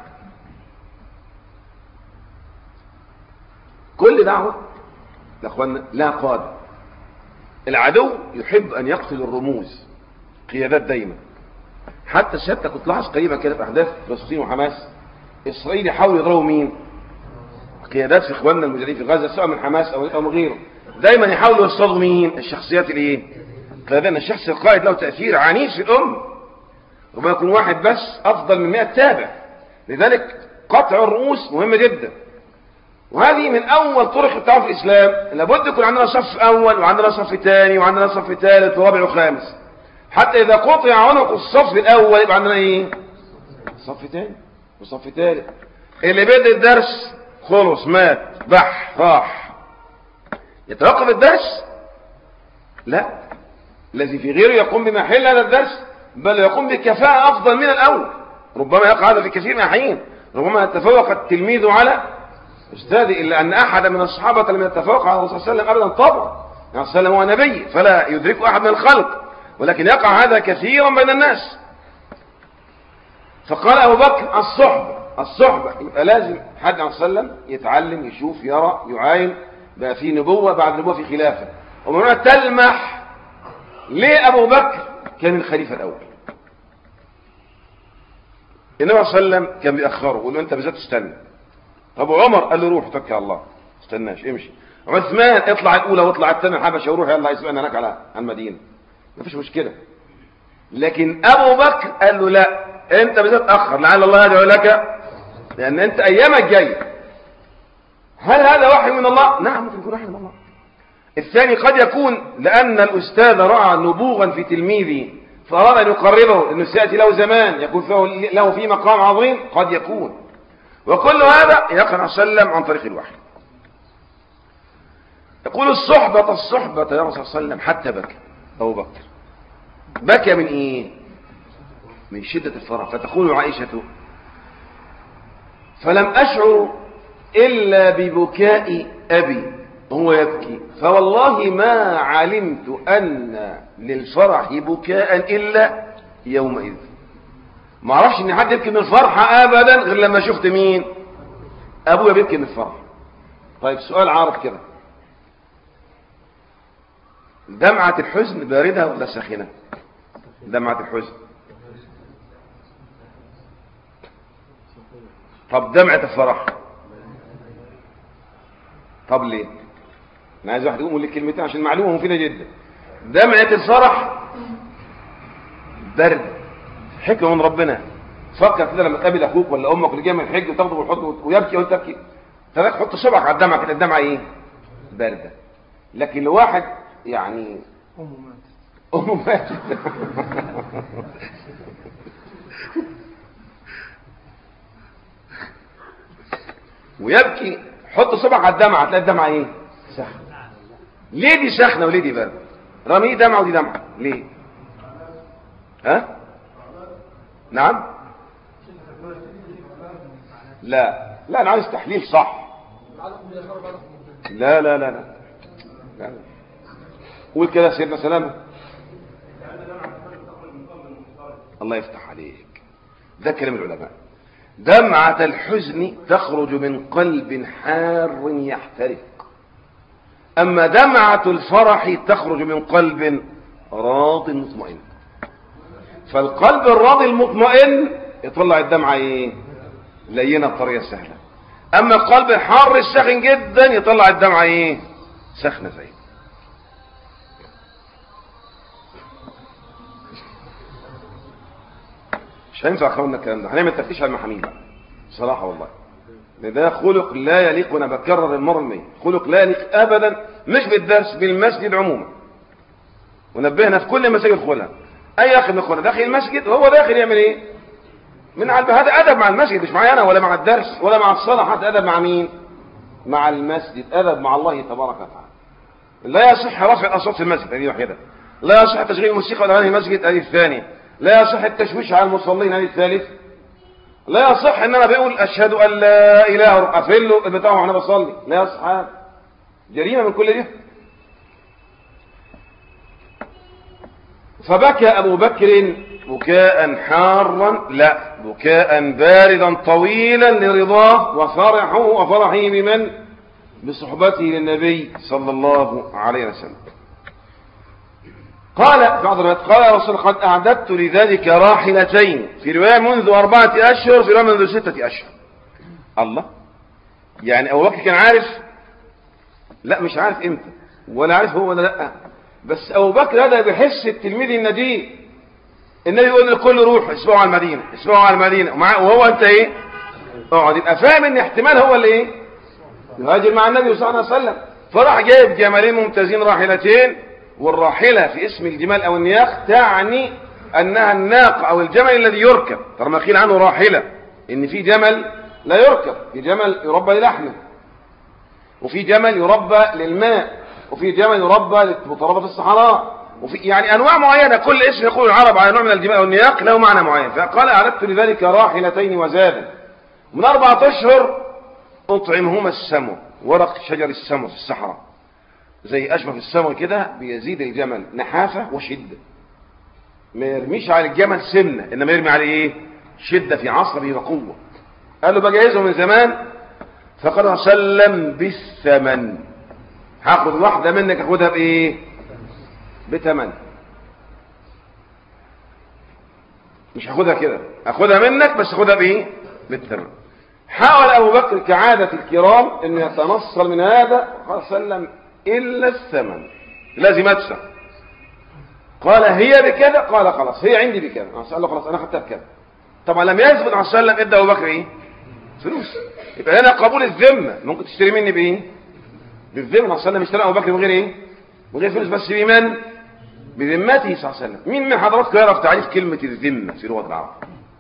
كل دعوة يا اخوانا لا قادة. العدو يحب ان يقتل الرموز، قيادات دايما. حتى سيادتك كنت تلاحظ قريبا كده في احداث فلسطين وحماس، اسرائيل يحاولوا يضربوا مين؟ قيادات في اخواننا المجاهدين في غزة، سواء من حماس او من غيره. دايما يحاولوا يصطادوا مين؟ الشخصيات الايه؟ لان الشخص القائد له تأثير عنيف في الامة، ربما يكون واحد بس افضل من 100 تابع. لذلك قطع الرؤوس مهم جدا، وهذه من اول طرق التعاون في الاسلام. لابد يكون عندنا صف اول وعندنا صف ثاني وعندنا صف ثالث ورابع وخامس، حتى اذا قطع عنق الصف الاول يبقى عندنا ايه؟ صف ثاني وصف ثالث. اللي بدأ الدرس خلص مات بح راح، يتوقف الدرس؟ لا، الذي في غيره يقوم بمحل هذا الدرس، بل يقوم بكفاءة افضل من الاول. ربما يقع هذا في كثير من الاحيان، ربما يتفوق التلميذ على استاذي، الا ان احد من الصحابه لم يتفوق على الرسول صلى الله عليه وسلم ابدا طبعا. يعني صلى الله عليه وسلم هو نبي فلا يدرك احد من الخلق، ولكن يقع هذا كثيرا بين الناس. فقال ابو بكر الصحبه، يبقى لازم حد عن صلى الله عليه وسلم يتعلم يشوف يرى يعاين، بقى في نبوه بعد نبوه في خلافه. ومن تلمح ليه ابو بكر كان الخليفه الاول. النبي صلى الله عليه وسلم كان بيأخره، يقول له انت بالذات استنى. طب عمر قال له روح توكل على الله، استناش امشي. عثمان اطلع الاولى واطلع الثانيه الحبشه وروح يلا يسبقنا هناك على المدينه، مفيش مشكله. لكن ابو بكر قال له لا، انت بالذات اخر لعل الله يدعو لك، لان انت ايامك جايه. هل هذا وحي من الله؟ نعم ممكن يكون وحي من الله. الثاني قد يكون لان الاستاذ راى نبوغا في تلميذه فاراد ان يقربه، انه سياتي له زمان يكون له في مقام عظيم، قد يكون. وكل هذا يقع عليه وسلم عن طريق الوحي. يقول الصحبة يا رسول الله صلى الله عليه وسلم حتى بكى أبو بكر. بكى من إيه؟ من شدة الفرح. فتقول عائشة فلم أشعر إلا ببكاء أبي وهو يبكي، فوالله ما علمت أن للفرح بكاء إلا يومئذ. ما اعرفش ان حد يبكي من الفرحة ابدا غير لما شفت مين؟ ابويا بيبكي من الفرح. طيب سؤال عارض كده، دمعة الحزن باردة ولا ساخنة؟ دمعة الحزن. طب دمعة الفرح؟ طب ليه؟ انا عايز واحد يقول لي كلمتين عشان معلومه مفيده جدا. دمعه الفرح برد، حكمه من ربنا. فكر كده لما تقابل اخوك ولا امك اللي جاي من الحج وتاخده بالحضن ويبكي وانت تبكي، تحط صبعك على الدمعه كده، الدمعه ايه؟ بارده. لكن لو واحد يعني امه ماتت ويبكي، حط صبعك على الدمعه هتلاقي الدمعه ايه؟ سخنه. ليه دي سخنه وليه دي بارده؟ رمي دمعه ودي دمعه ليه؟ ها؟ نعم؟ لا لا، انا عايز تحليل صح. لا لا لا لا, لا. قول كده سيدنا سلامه. الله يفتح عليك، ده كلام العلماء. دمعة الحزن تخرج من قلب حار يحترق، اما دمعة الفرح تخرج من قلب راض مطمئن. فالقلب الراضي المطمئن يطلع الدمعة ايه؟ لينة بطريقة سهلة. اما القلب الحار الساخن جدا يطلع الدمعة ايه؟ سخنة زي مش هينفع اخواننا الكلام ده. هنعمل تفتيش على المحامين بقى بصراحة والله. ده خلق لا يليق، وانا بكرر المرة المية، خلق لا يليق ابدا، مش بالدرس، بالمسجد عموما. ونبهنا في كل مساجد خلها، اي اخ من اخوانا داخل المسجد وهو داخل يعمل ايه؟ من هذا ادب مع المسجد، مش معايا انا ولا مع الدرس ولا مع الصلاه، حتى ادب مع مين؟ مع المسجد، ادب مع الله تبارك وتعالى. لا يصح رفع الاصوات في المسجد، هذه واحده. لا يصح تشغيل الموسيقى ولا المسجد، هذه الثانيه. لا يصح التشويش على المصلين، هذه الثالث. لا يصح ان انا بقول اشهد ان لا اله الا الله اقفل له البتاع وانا بصلي، لا يصح هذا، جريمه من كل دي. فبكى ابو بكر بكاء حارا، لا بكاء باردا طويلا لرضاه وفرحه بمن؟ بصحبته للنبي صلى الله عليه وسلم. قال بعض الروايات قال يا رسول الله قد اعددت لذلك راحلتين، في روايه منذ 4 أشهر، في روايه منذ 6 أشهر. الله، يعني ابو بكر كان عارف؟ لا مش عارف امتى ولا عارف هو ولا لا، بس ابو بكر هذا بيحس التلميذ النديه. النبي يقول للكل روح اسبوع على المدينه، اسبوع على المدينه، وهو انت ايه؟ اقعد. يبقى فاهم ان احتمال هو اللي ايه؟ يهاجر مع النبي صلى الله عليه وسلم. فراح جايب جمالين ممتازين، راحلتين. والراحله في اسم الجمال او النياق تعني انها الناقه او الجمل الذي يركب، ترى ما قيل عنه راحله ان في جمل لا يركب، في جمل يربى للحمه، وفي جمل يربى للماء، وفي جمل يربى للمطربه في الصحراء، وفي يعني انواع معينه، كل اسم يقول العرب على نوع من الجمال او النياق له معنى معين. فقال اعددت لذلك راحلتين وزادا. من 4 أشهر اطعمهما السمو، ورق شجر السمو في الصحراء، زي اشبه السمو كده، بيزيد الجمل نحافه وشده. ما يرميش على الجمل سمنه، انما يرمي عليه ايه؟ شده في عصبه وقوه. قال له بجهزه من زمان. فقال سلم بالثمن، هاخد واحده منك، اخدها بايه؟ بثمن، مش هاخدها كده، اخدها منك بس اخدها بايه؟ بالثمن. حاول ابو بكر كعاده الكرام انه يتنصل من هذا، قال سلم الا الثمن، لازم ادفع. قال هي بكذا؟ قال خلاص هي عندي بكذا. قال له خلاص انا اخذتها بكذا. طبعا لم يثبت عن سلم ادى ابو بكر ايه؟ فلوس. يبقى هنا قبول الذمه، ممكن تشتري مني بايه؟ بالذمه. عن سلم اشترى ابو بكر من غير ايه؟ من غير فلوس، بس بمن؟ بذمته صلى الله عليه وسلم. مين من حضراتكم يعرف تعريف كلمه الذمه في لغه العرب؟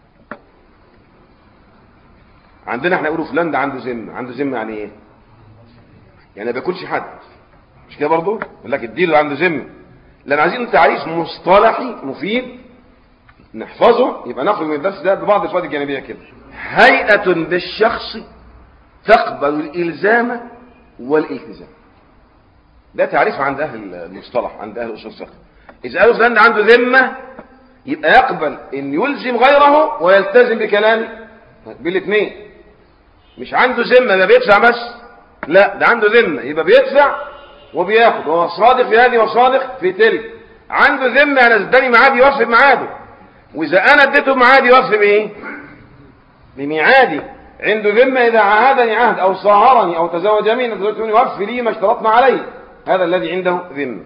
عندنا احنا نقول فلان ده عنده ذمه. عنده ذمه يعني ايه؟ يعني ما بياكلش حد، مش كده برضه؟ يقول لك الدين اللي عنده ذمه. لان عايزين تعريف مصطلحي مفيد نحفظه، يبقى ناخد من الدرس ده ببعض الفوائد الجانبيه كده. هيئه للشخص تقبل الالزام والالتزام، ده تعريف عند اهل المصطلح، عند اهل اصول الفقه. اذا قالوا فلان عنده ذمه يبقى يقبل ان يلزم غيره ويلتزم بكلام بالاثنين. مش عنده ذمه ما بيدفع بس، لا ده عنده ذمه يبقى بيدفع وبياخد، وهو صادق في هذه وصادق في تلك. عنده ذمه انا اداني ميعاد يوفي بميعاده، واذا انا اديته ميعاد يوفي بايه؟ بميعادي. عنده ذمة إذا عاهدني عهد أو صاهرني أو تزوج مني يوفي لي ما اشترطنا عليه، هذا الذي عنده ذمة.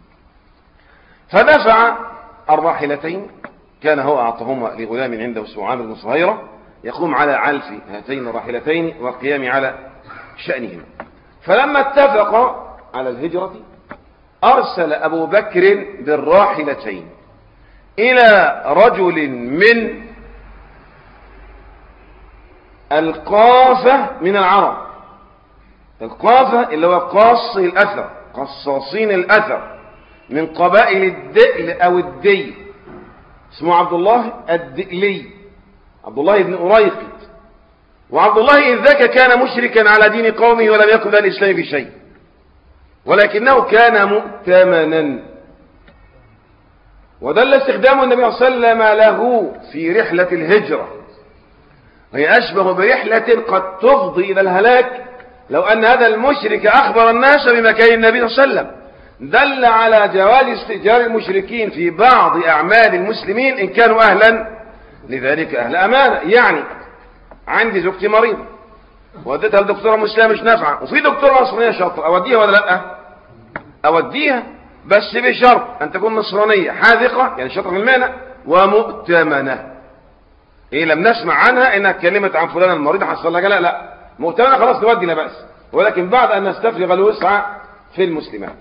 فدفع الراحلتين، كان هو أعطاهما لغلام عنده اسمه عامر بن صهيرة يقوم على علف هاتين الراحلتين والقيام على شأنهما. فلما اتفق على الهجرة أرسل أبو بكر بالراحلتين إلى رجل من القافة من العرب. القافة اللي هو قاصي الأثر، قصاصين الأثر من قبائل الدئل أو الدي، اسمه عبد الله الدئلي، عبد الله بن أريقط. وعبد الله إذ ذاك كان مشركا على دين قومه ولم يكن ذا الإسلام في شيء، ولكنه كان مؤتمنا. ودل استخدام النبي صلى الله عليه وسلم له في رحلة الهجرة، هي أشبه برحلة قد تفضي إلى الهلاك لو أن هذا المشرك أخبر الناس بمكان النبي صلى الله عليه وسلم. دل على جواز استئجار المشركين في بعض أعمال المسلمين إن كانوا أهلا لذلك، أهل أمانة. يعني عندي زوجتي مريضة وديتها لدكتورة مسلمة مش نافعة، وفي دكتورة نصرانية شاطرة، أوديها ولا لأ؟ أوديها، بس بشرط أن تكون نصرانية حاذقة يعني شاطرة في المهنة ومؤتمنة. إيه لم نسمع عنها إنها اتكلمت عن فلان المريض حصل لها لا، مؤتمنة خلاص نودي لا بأس، ولكن بعد أن نستفرغ الوسع في المسلمات.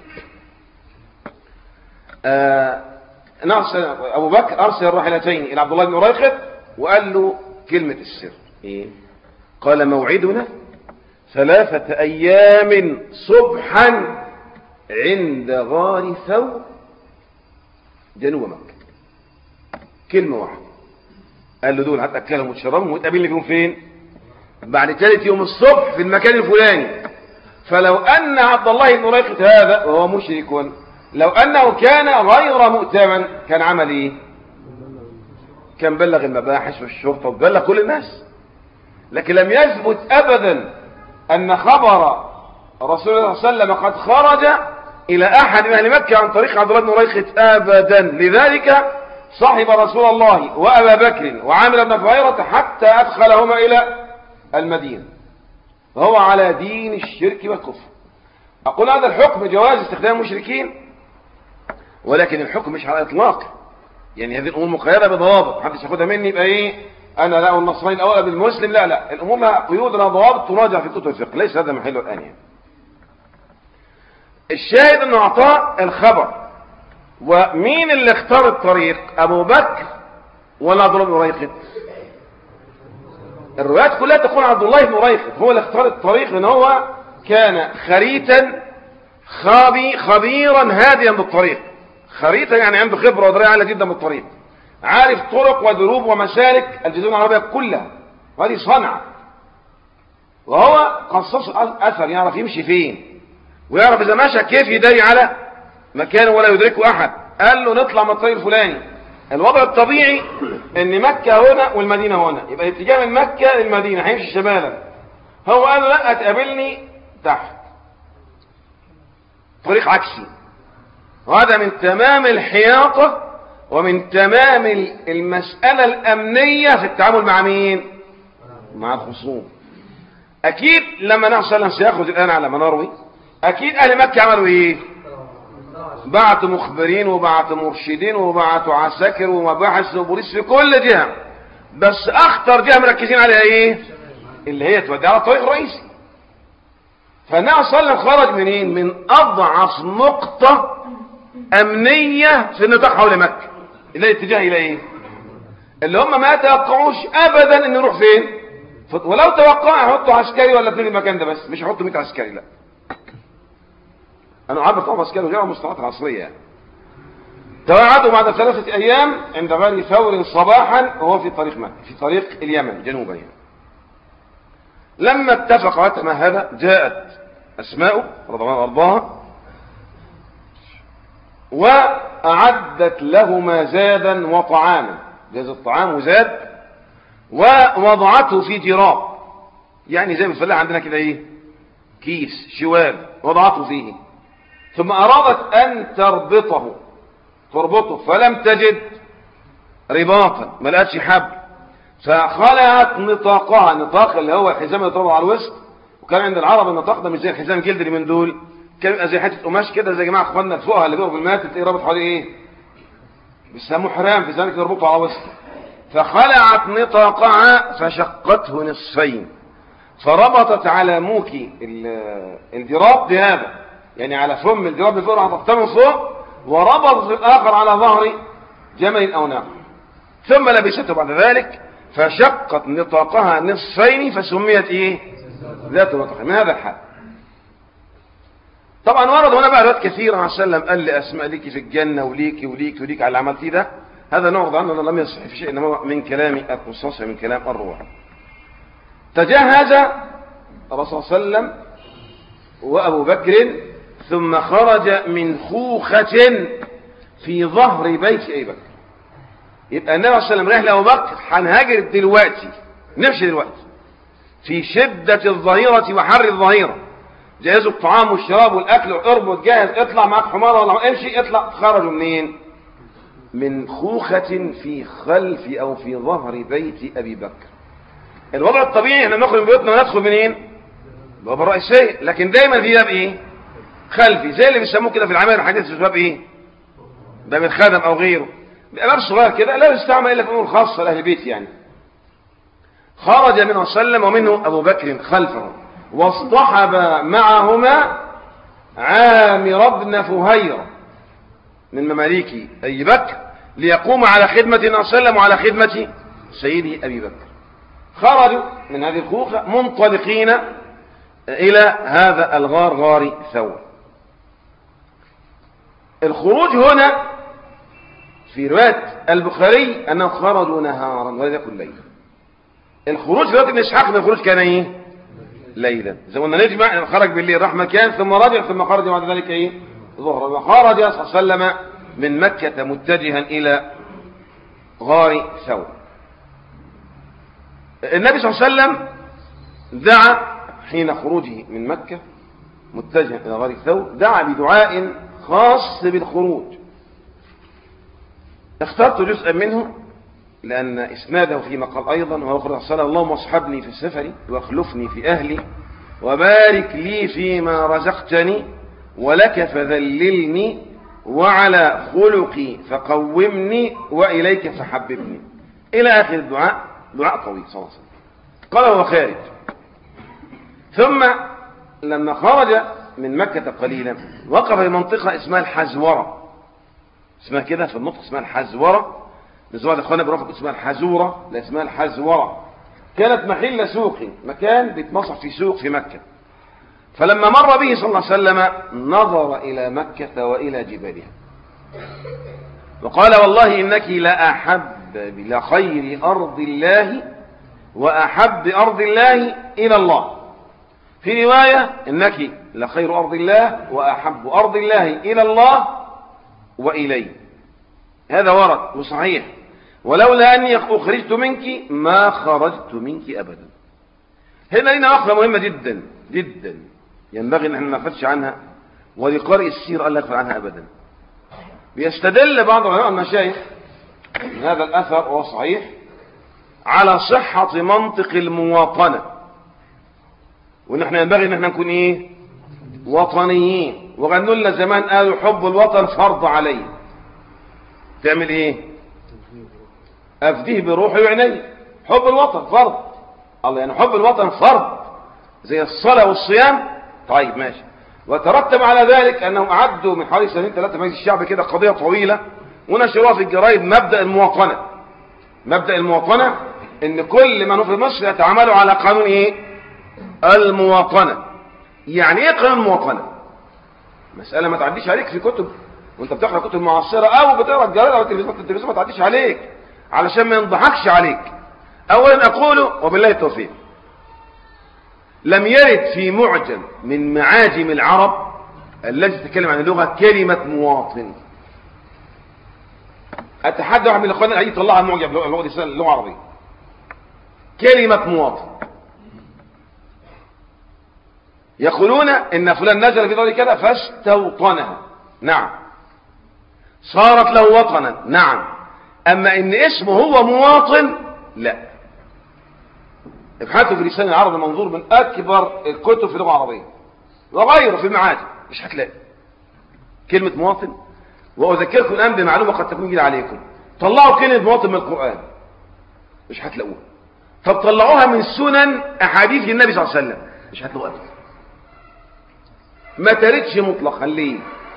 أبو بكر أرسل الراحلتين إلى عبد الله بن أريقط وقال له كلمة السر. إيه؟ قال موعدنا 3 أيام صبحا عند غار ثور جنوب مكة. كلمة واحدة. قال له دول هتأكلهم وتشربهم وتقابلني فيهم فين؟ بعد 3 يوم الصبح في المكان الفلاني. فلو أن عبد الله بن أريقط هذا وهو مشرك، لو أنه كان غير مؤتمن كان عمل إيه؟ كان بلغ المباحث والشرطة وبلغ كل الناس. لكن لم يثبت أبدا أن خبر رسول الله صلى الله عليه وسلم قد خرج إلى أحد من أهل مكة عن طريق عبد الله بن أريقط أبدا. لذلك صاحب رسول الله وأبا بكر وعامر بن فهيرة حتى أدخلهما إلى المدينة، وهو على دين الشرك والكفر. أقول هذا الحكم جواز استخدام المشركين، ولكن الحكم مش على إطلاق. يعني هذه الأمور مقيدة بضوابط، محدش ياخدها مني يبقى إيه أنا لا النصراني الأول بالمسلم، لا لا، الأمور لها قيود لها ضوابط تراجع في كتب الفقه، ليس هذا محله الآن. يعني الشاهد أنه أعطاه الخبر. ومين اللي اختار الطريق؟ أبو بكر ولا عبد الله بن أريقط؟ الروايات كلها تقول عبد الله بن أريقط هو اللي اختار الطريق، لأن هو كان خريتا خبيرا هاديا بالطريق. خريطة يعني عنده خبرة ودراية عالية جدا بالطريق، عارف طرق ودروب ومسالك الجزيرة العربية كلها، وهذه صنعة. وهو قصص أثر، يعرف يمشي فين ويعرف إذا مشى كيف يداري على مكانه ولا يدركه أحد. قال له نطلع من الطريق الفلاني، الوضع الطبيعي ان مكة هنا والمدينة هنا، يبقى اتجاه من مكة للمدينة هيمشي شمالا. هو قال له لا تقابلني تحت طريق عكسي. وهذا من تمام الحياطة ومن تمام المسألة الأمنية في التعامل مع مين؟ مع الخصوم. أكيد لما النبي صلى الله عليه وسلم سيخرج الآن على مناروي، أكيد أهل مكة عملوا إيه؟ بعتوا مخبرين وبعتوا مرشدين وبعتوا عساكر ومباحث وبوليس في كل جهة، بس أخطر جهة مركزين عليها إيه؟ اللي هي تودي على الطريق الرئيسي. فالنبي صلى الله عليه وسلم خرج منين؟ من أضعف نقطة أمنية في النطاق حول مكة، اللي الاتجاه إلى إيه؟ اللي هم ما توقعوش أبدا إن يروح فين؟ ولو توقعوا يحطوا عسكري ولا في المكان ده، بس مش يحطوا 100 عسكري، لا. أنا عارف طبعا عسكري وجاءوا مصطلحات عصرية يعني. توعدوا بعد 3 أيام عند غار ثور صباحا وهو في طريق مكة، في طريق اليمن جنوبا. لما اتفق وتم هذا، جاءت أسماء رضي الله عنها وارضاها وأعدت لهما زادا وطعاما، جاز الطعام وزاد، ووضعته في جراب، يعني زي ما الفلاح عندنا كده ايه، كيس شوال، وضعته فيه. ثم أرادت أن تربطه فلم تجد رباطا، ما لقتش حبل، فخلعت نطاقها، نطاق اللي هو الحزام اللي طبعا على الوسط، وكان عند العرب النطاق ده مش زي الحزام الجلد اللي من دول، كان يبقى زي حته قماش كده زي جماعه اخواننا فوقها اللي بيقفوا بالمات تلاقيه رابط حوالي ايه؟ بيسموه حرام في ذلك يربطه على وسط. فخلعت نطاقها فشقته نصفين، فربطت على موك الجراب ذهابا، يعني على فم الجراب اللي فوق حطتها من فوق، وربطت الاخر على ظهر جمل او ناقه، ثم لبسته بعد ذلك فشقت نطاقها نصفين فسميت ايه؟ ذات نطاق. من هذا الحال طبعا ورد هنا بقى روايات كثيره عن وسلم قال لاسماء ليكي في الجنه وليكي وليكي وليكي على اللي عملتيه ده، هذا نعرض عنه لم يصح في شيء، انما من كلام القصاص من كلام الروح. تجهز الرسول صلى الله عليه وسلم وابو بكر ثم خرج من خوخة في ظهر بيت ابي بكر. يبقى النبي صلى الله عليه وسلم رايح لابو بكر، هنهاجر دلوقتي، نمشي دلوقتي في شدة الظهيرة وحر الظهيرة، جهزوا الطعام والشراب والاكل واربط جاهز، اطلع معاك حمار ولا امشي اطلع. خرجوا منين؟ من خوخة في خلف او في ظهر بيت ابي بكر. الوضع الطبيعي احنا نخرج من بيوتنا وندخل منين؟ الباب الرئيسية، لكن دايما في باب ايه؟ خلفي، زي اللي بيسموه كده في العماير الحديث باب ايه؟ باب الخادم او غيره، باب صغير كده لا يستعمل الا في امور خاصه لاهل البيت يعني. خرج منه وسلم ومنه ابو بكر خلفه، واصطحب معهما عامر بن فهيرة من مماليك ابي بكر ليقوم على خدمة النبي صلى الله عليه وسلم وعلى خدمة سيده ابي بكر. خرجوا من هذه الخوخة منطلقين الى هذا الغار، غار ثور. الخروج هنا في رواية البخاري انهم خرجوا نهارا ولم يكن ليلا. الخروج في رواية ابن اسحاق من الخروج كان ايه؟ ليلا. زي ما نجمع خرج بالليل راح مكان ثم رجع ثم خرج بعد ذلك ايه؟ ظهرا. وخرج صلى الله عليه وسلم من مكة متجها الى غار ثور. النبي صلى الله عليه وسلم دعا حين خروجه من مكة متجها الى غار ثور، دعا بدعاء خاص بالخروج. اخترت جزءا منه لأن إسناده فيما قال أيضا، وهو قال الصلاة: اللهم اصحبني في سفري واخلفني في أهلي وبارك لي فيما رزقتني ولك فذللني وعلى خلقي فقومني وإليك فحببني إلى آخر الدعاء. دعاء طويل صلى الله عليه وسلم. قال هو خارج. ثم لما خرج من مكة قليلا وقف في منطقة اسمها الحزورة، اسمها كده في النطق اسمها الحزورة، نزوع الاخوان برافق اسمها الحزورة، لا اسمها الحزورة. كانت محل سوق، مكان بيتمصح في سوق في مكة. فلما مر به صلى الله عليه وسلم نظر إلى مكة وإلى جبالها وقال: والله إنك لأحب لخير أرض الله وأحب أرض الله إلى الله. في رواية: إنك لخير أرض الله وأحب أرض الله إلى الله وإليه. هذا ورد وصحيح. ولولا أني أخرجت منك ما خرجت منك أبدا. هنا لنا وقفة مهمة جدا جدا ينبغي أن احنا ما نغفلش عنها، ولقارئ السير ألا يغفل عنها أبدا. بيستدل بعض علماء المشايخ من هذا الأثر وهو صحيح على صحة منطق المواطنة، وإن احنا ينبغي أن احنا نكون إيه؟ وطنيين. وغنوا لنا زمان قالوا: حب الوطن فرض علي. تعمل إيه؟ أفديه بروحي وعيني. حب الوطن فرض. الله، يعني حب الوطن فرض زي الصلاة والصيام. طيب ماشي. وترتب على ذلك أنهم أعدوا من حوالي 2-3 مجلس الشعب كده قضية طويلة ونشروها في الجرايد: مبدأ المواطنة. مبدأ المواطنة إن كل من في مصر يتعاملوا على قانون إيه؟ المواطنة. يعني إيه قانون المواطنة؟ مسألة ما تعديش عليك في كتب وانت بتقرأ كتب معاصرة او بتقرأ الجرائد او التلفزيون، ما تعديش عليك علشان ما ينضحكش عليك. اولا اقول وبالله التوفيق: لم يرد في معجم من معاجم العرب التي تتكلم عن اللغة كلمة مواطن. اتحدى واحد من الاخوان اللي يطلعها المعجم اللغة العربية كلمة مواطن. يقولون ان فلان نزل في دولة كذا فاستوطنها، نعم. صارت له وطنا، نعم. اما ان اسمه هو مواطن، لا. ابحثوا في لسان العرب المنظور من أكبر الكتب في اللغة العربية وغيره في المعاجم، مش هتلاقي كلمة مواطن. وأذكركم الآن بمعلومة قد تكون جديدة عليكم، طلعوا كلمة مواطن من القرآن مش هتلاقوها. طب طلعوها من سنن أحاديث النبي صلى الله عليه وسلم مش هتلاقوها أبدا، ما تردش مطلقا. ليه؟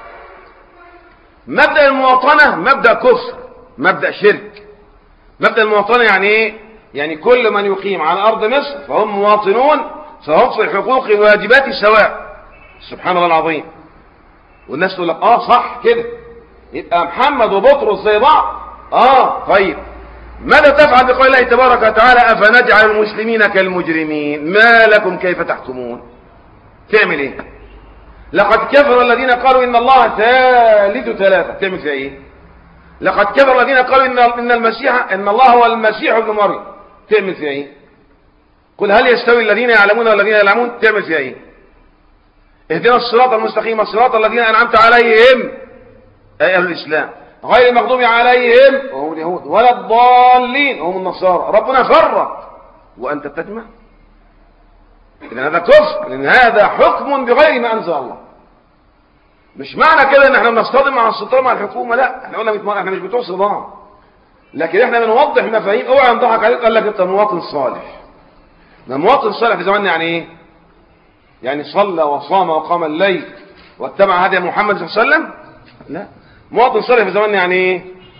مبدأ المواطنة مبدأ كفر، مبدأ شرك. مبدأ المواطنة يعني ايه؟ يعني كل من يقيم على أرض مصر فهم مواطنون، فهم في الحقوق والواجبات سواء. سبحان الله العظيم. والناس تقول لك صح كده، يبقى محمد وبطرس زي بعض. طيب ماذا تفعل بقول الله تبارك وتعالى أفنجعل المسلمين كالمجرمين ما لكم كيف تحكمون؟ تعمل ايه؟ لقد كفر الذين قالوا إن الله ثالث ثلاثة، تعمل فيها ايه؟ لقد كفر الذين قالوا إن الله هو المسيح ابن مريم، تعمل فيها ايه؟ قل هل يستوي الذين يعلمون والذين لا يعلمون، تعمل فيها ايه؟ اهدنا الصراط المستقيم الصراط الذين أنعمت عليهم أي أهل الإسلام غير المغضوب عليهم وهم اليهود ولا الضالين وهم النصارى. ربنا فرق وأنت تجمع، إذن هذا كفر، لأن هذا حكم بغير ما أنزل الله. مش معنى كده ان احنا بنصطدم مع السلطة مع الحكومة، لا، احنا قلنا احنا مش بتوع صدام، لكن احنا بنوضح مفاهيم. اوعى نضحك عليك قال لك انت مواطن صالح. المواطن الصالح في زماننا يعني ايه؟ يعني صلى وصام وقام الليل واتبع هدي محمد صلى الله عليه وسلم؟ لا. مواطن صالح في زماننا يعني ايه؟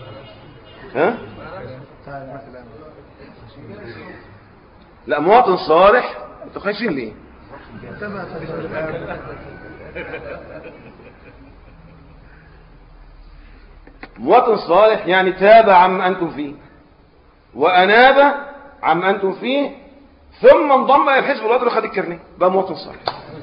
لا، مواطن صالح. انتوا خايفين ليه؟ مواطن صالح يعني تاب عما أنتم فيه وأناب عما أنتم فيه ثم انضم إلى الحزب والوطن وخد الكرنيه، بقى مواطن صالح.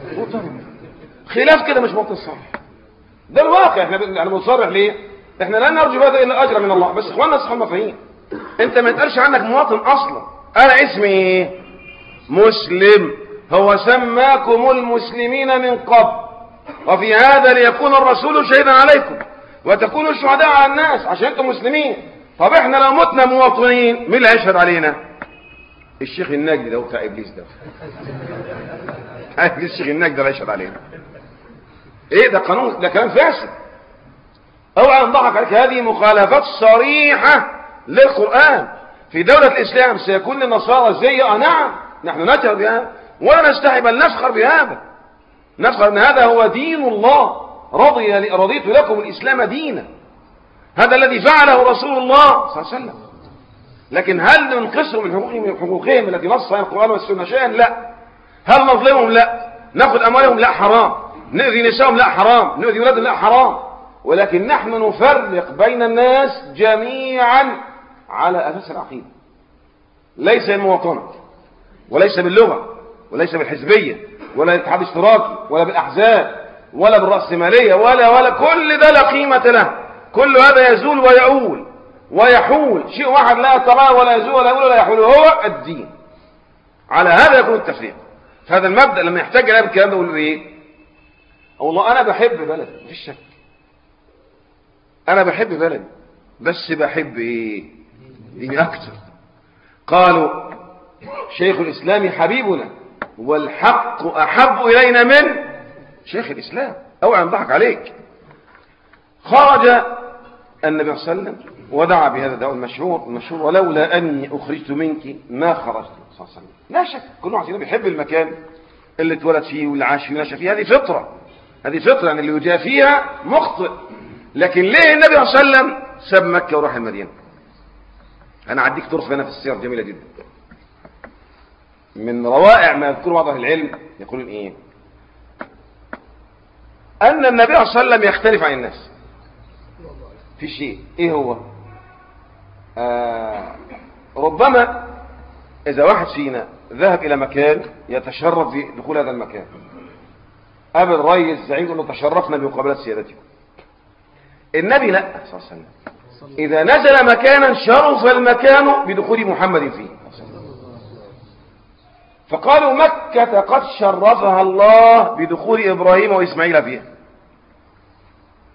خلاف كده مش مواطن صالح، ده الواقع. احنا بنصرح ليه؟ احنا لا نرجو هذا إلا أجر من الله، بس إخواننا صحوا مفاهيم. أنت ما يتقالش عنك مواطن أصلا. أنا اسمي إيه؟ مسلم. هو سماكم المسلمين من قبل وفي هذا ليكون الرسول شهيدا عليكم وتكونوا الشهداء على الناس، عشان انتم مسلمين. طب احنا لو متنا مواطنين مين اللي هيشهد علينا؟ الشيخ النجدي ده بتاع ابليس ده. الشيخ النجدي ده اللي هيشهد علينا. ايه ده؟ قانون، ده كلام فاسد. اوعى نضحك عليك، هذه مخالفات صريحه للقران. في دوله الاسلام سيكون للنصارى زي نعم، نحن نجهر بهذا ولا نستحي بل نفخر بهذا، نفخر ان هذا هو دين الله. رضيت لكم الإسلام دينا، هذا الذي فعله رسول الله صلى الله عليه وسلم. لكن هل ننقصهم من حقوقهم التي نص عليها القرآن والسنة شيئا؟ لا. هل نظلمهم؟ لا. نأخذ أموالهم؟ لا، حرام. نؤذي نسائهم؟ لا، حرام. نؤذي ولادهم؟ لا، حرام. ولكن نحن نفرق بين الناس جميعا على أساس العقيدة، ليس بالمواطنة وليس باللغة وليس بالحزبية ولا بالاتحاد الاشتراكي ولا بالأحزاب ولا بالرأسمالية ولا كل ده لا قيمة له. كل هذا يزول ويؤول ويحول، شيء واحد لا يتغير ولا يزول ولا يؤول ولا يحول، هو الدين. على هذا يكون التفريق. فهذا المبدأ لما يحتاج إلى الكلام ده يقول ايه؟ والله أنا بحب بلدي، مفيش شك، أنا بحب بلدي، بس بحب ايه؟ ديني أكثر. قالوا شيخ الإسلام حبيبنا والحق أحب إلينا من شيخ الإسلام. اوعى نضحك عليك. خرج النبي صلى الله عليه وسلم ودعا بهذا الدعوة المشهور ولولا أني أخرجت منك ما خرجت صلى الله عليه وسلم. لا شك كل واحد فينا بيحب المكان اللي اتولد فيه واللي عاش فيه ونشأ فيه، هذه فطرة، هذه فطرة، يعني اللي يجافيها مخطئ. لكن ليه النبي صلى الله عليه وسلم ساب مكة وراح المدينة؟ أنا أعديك طرف هنا في السير جميلة جدا. من روائع ما يذكره بعض أهل العلم يقولون إيه؟ أن النبي صلى الله عليه وسلم يختلف عن الناس في شيء. إيه هو؟ ربما إذا واحد فينا ذهب إلى مكان يتشرف بدخول هذا المكان، قابل رئيس زعيم يقول له تشرفنا بمقابلة سيادتكم. النبي لا صلى الله عليه وسلم، إذا نزل مكانا شرف المكان بدخول محمد فيه. فقالوا مكة قد شرفها الله بدخول إبراهيم وإسماعيل فيها،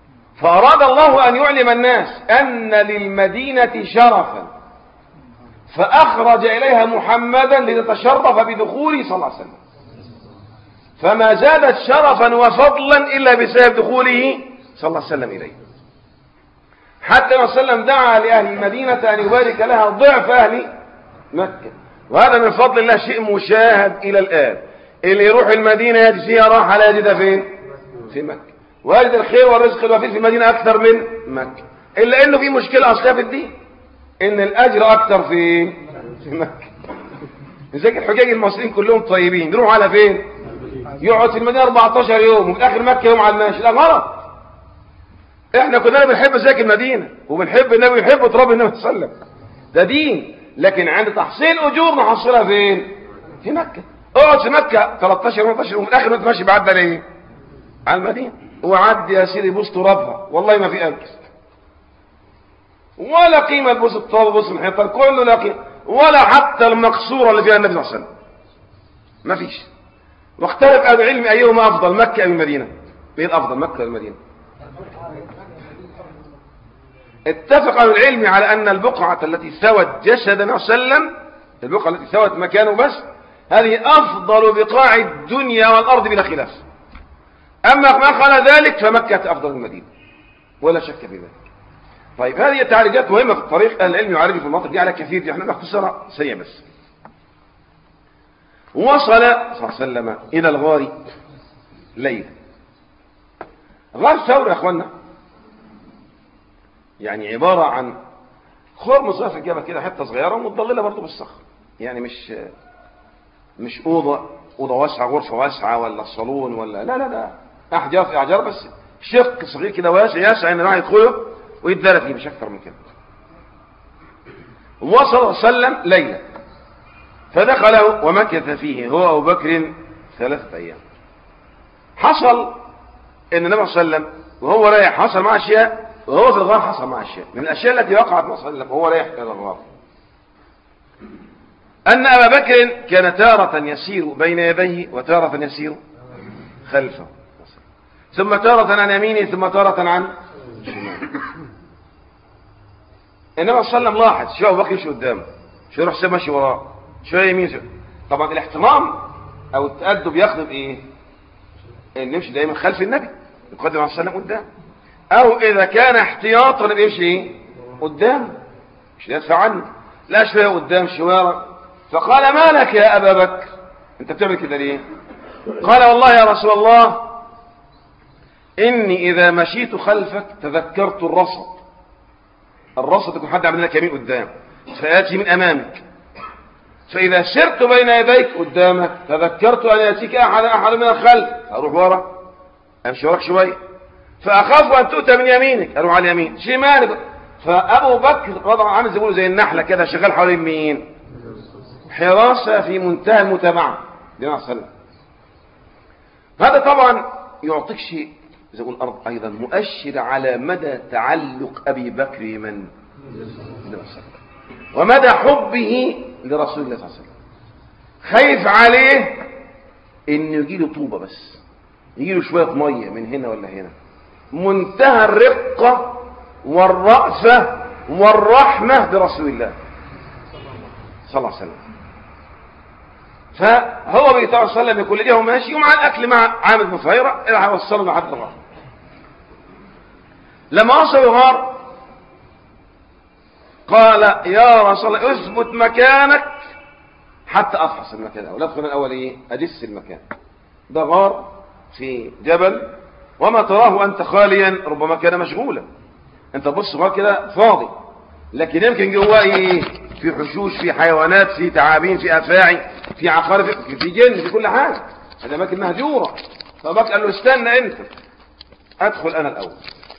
فأراد الله أن يعلم الناس أن للمدينة شرفا، فأخرج إليها محمدا لتتشرف بدخوله صلى الله عليه وسلم، فما زادت شرفا وفضلا إلا بسبب دخوله صلى الله عليه وسلم إليه. حتى النبي صلى الله عليه وسلم دعا لأهل المدينة أن يبارك لها ضعف أهل مكة، وهذا من فضل الله شيء مشاهد إلى الآن. اللي يروح المدينة يجد فيها راحة لا يجدها فين؟ في مكة. ويجد الخير والرزق الوفير في المدينة أكثر من مكة، إلا إنه في مشكلة أصلها في الدين، إن الأجر أكثر في مكة. لذلك الحجاج المصريين كلهم طيبين، يروحوا على فين؟ يقعد في المدينة 14 يوم وفي آخر مكة يوم على الماشي. لا غلط. احنا كلنا بنحب زكي المدينة وبنحب النبي وبنحب تراب النبي صلى الله عليه وسلم، ده دين. لكن عند تحصيل أجور نحصلها فين؟ في مكة. اقعد في مكة 13 يوم 14 يوم وفي الآخر ما تمشي بعد ليه؟ على المدينة. وعدي يا سيدي بوس ترابها والله ما في أجر ولا قيمة بوس التراب وبوس الحيطان، كله لا قيمة، ولا حتى المقصورة اللي فيها النبي صلى الله عليه وسلم ما فيش. واختلف أهل العلم أيهما أفضل، مكة أو المدينة؟ مين أفضل، مكة أو المدينة؟ اتفق أهل العلم على أن البقعة التي ثوت جسد النبي صلى الله عليه وسلم، البقعة التي ثوت مكانه بس، هذه أفضل بقاع الدنيا والأرض بلا خلاف. أما ما قال ذلك فمكة أفضل من المدينة ولا شك في ذلك. طيب هذه تعريجات مهمة في الطريق، أهل العلم يعرفوا في المناطق دي على كثير، دي احنا نختصرها سريع بس. وصل صلى الله عليه وسلم إلى الغار ليلا. غار ثور يا أخوانا يعني عبارة عن خرم صغير في الجبل كده، حتة صغيرة ومتضللة برضه بالصخر، يعني مش أوضة واسعة، غرفة واسعة ولا صالون ولا لا أحجار في أحجار، بس شق صغير كده واسع يسع إن الواحد يدخله ويتدرى فيه، مش أكثر من كده. وصل صلى الله عليه وسلم ليلة فدخله ومكث فيه هو أبو بكر 3 أيام. حصل إن النبي صلى الله عليه وسلم وهو رايح حصل مع أشياء، وهو في الغار حصل مع أشياء. من الأشياء التي وقعت مع صلى الله عليه وسلم وهو رايح إلى الغار أن أبا بكر كان تارة يسير بين يديه وتارة يسير خلفه، ثم تارة عن يمينه ثم تارة عن شماله. النبي صلى الله عليه وسلم لاحظ شو أبو بكر يمشي قدامه، شو يروح ماشي وراه، شو يمين شو. طبعا الاحترام أو التأدب يخدم إيه؟ إن نمشي دائما خلف النبي، يقدم عليه السلام قدام، أو إذا كان احتياطا بيمشي إيه؟ قدام، مش يدفع عنه، لا شوية قدام شوية. فقال ما لك يا أبا بكر، أنت بتعمل كده ليه؟ قال والله يا رسول الله إني إذا مشيت خلفك تذكرت الرصد يكون حد عمل لك يمين قدام فيأتي من أمامك، فإذا سرت بين يديك قدامك تذكرت أن يأتيك أحد من الخلف، أروح ورا أمشي وراك شوية، فأخاف أن تؤتى من يمينك أروح على اليمين شمالك. فأبو بكر طبعا عامل زي ما زي النحلة كده شغال حوالين مين؟ حراسة في منتهى المتابعة بما صلى. هذا طبعا يعطيك شيء زي ما الأرض أيضا مؤشر على مدى تعلق أبي بكر من ومدى حبه لرسول الله صلى الله عليه وسلم. خايف عليه إنه يجيله طوبة بس، يجيله شوية مية من هنا ولا هنا. منتهى الرقة والرأفة والرحمة برسول الله صلى الله عليه وسلم. فهو بيطاع صلى الله عليه وسلم يقول ليه ماشي ومع الأكل مع عامر بن فهيرة إلى هيوصله لحد الغار. لما وصل الغار قال يا رسول الله اثبت مكانك حتى أفحص المكان أو لا أدخل الأول إيه أدس المكان. ده غار في جبل وما تراه أنت خاليا ربما كان مشغولا، أنت بص غار كده فاضي، لكن يمكن جواه إيه في حشوش، في حيوانات، في تعابين، في أفاعي، في عقارب، في جن، في كل حاجة. هذه أماكن مهجورة. فبكر قال له استنى أنت أدخل أنا الأول.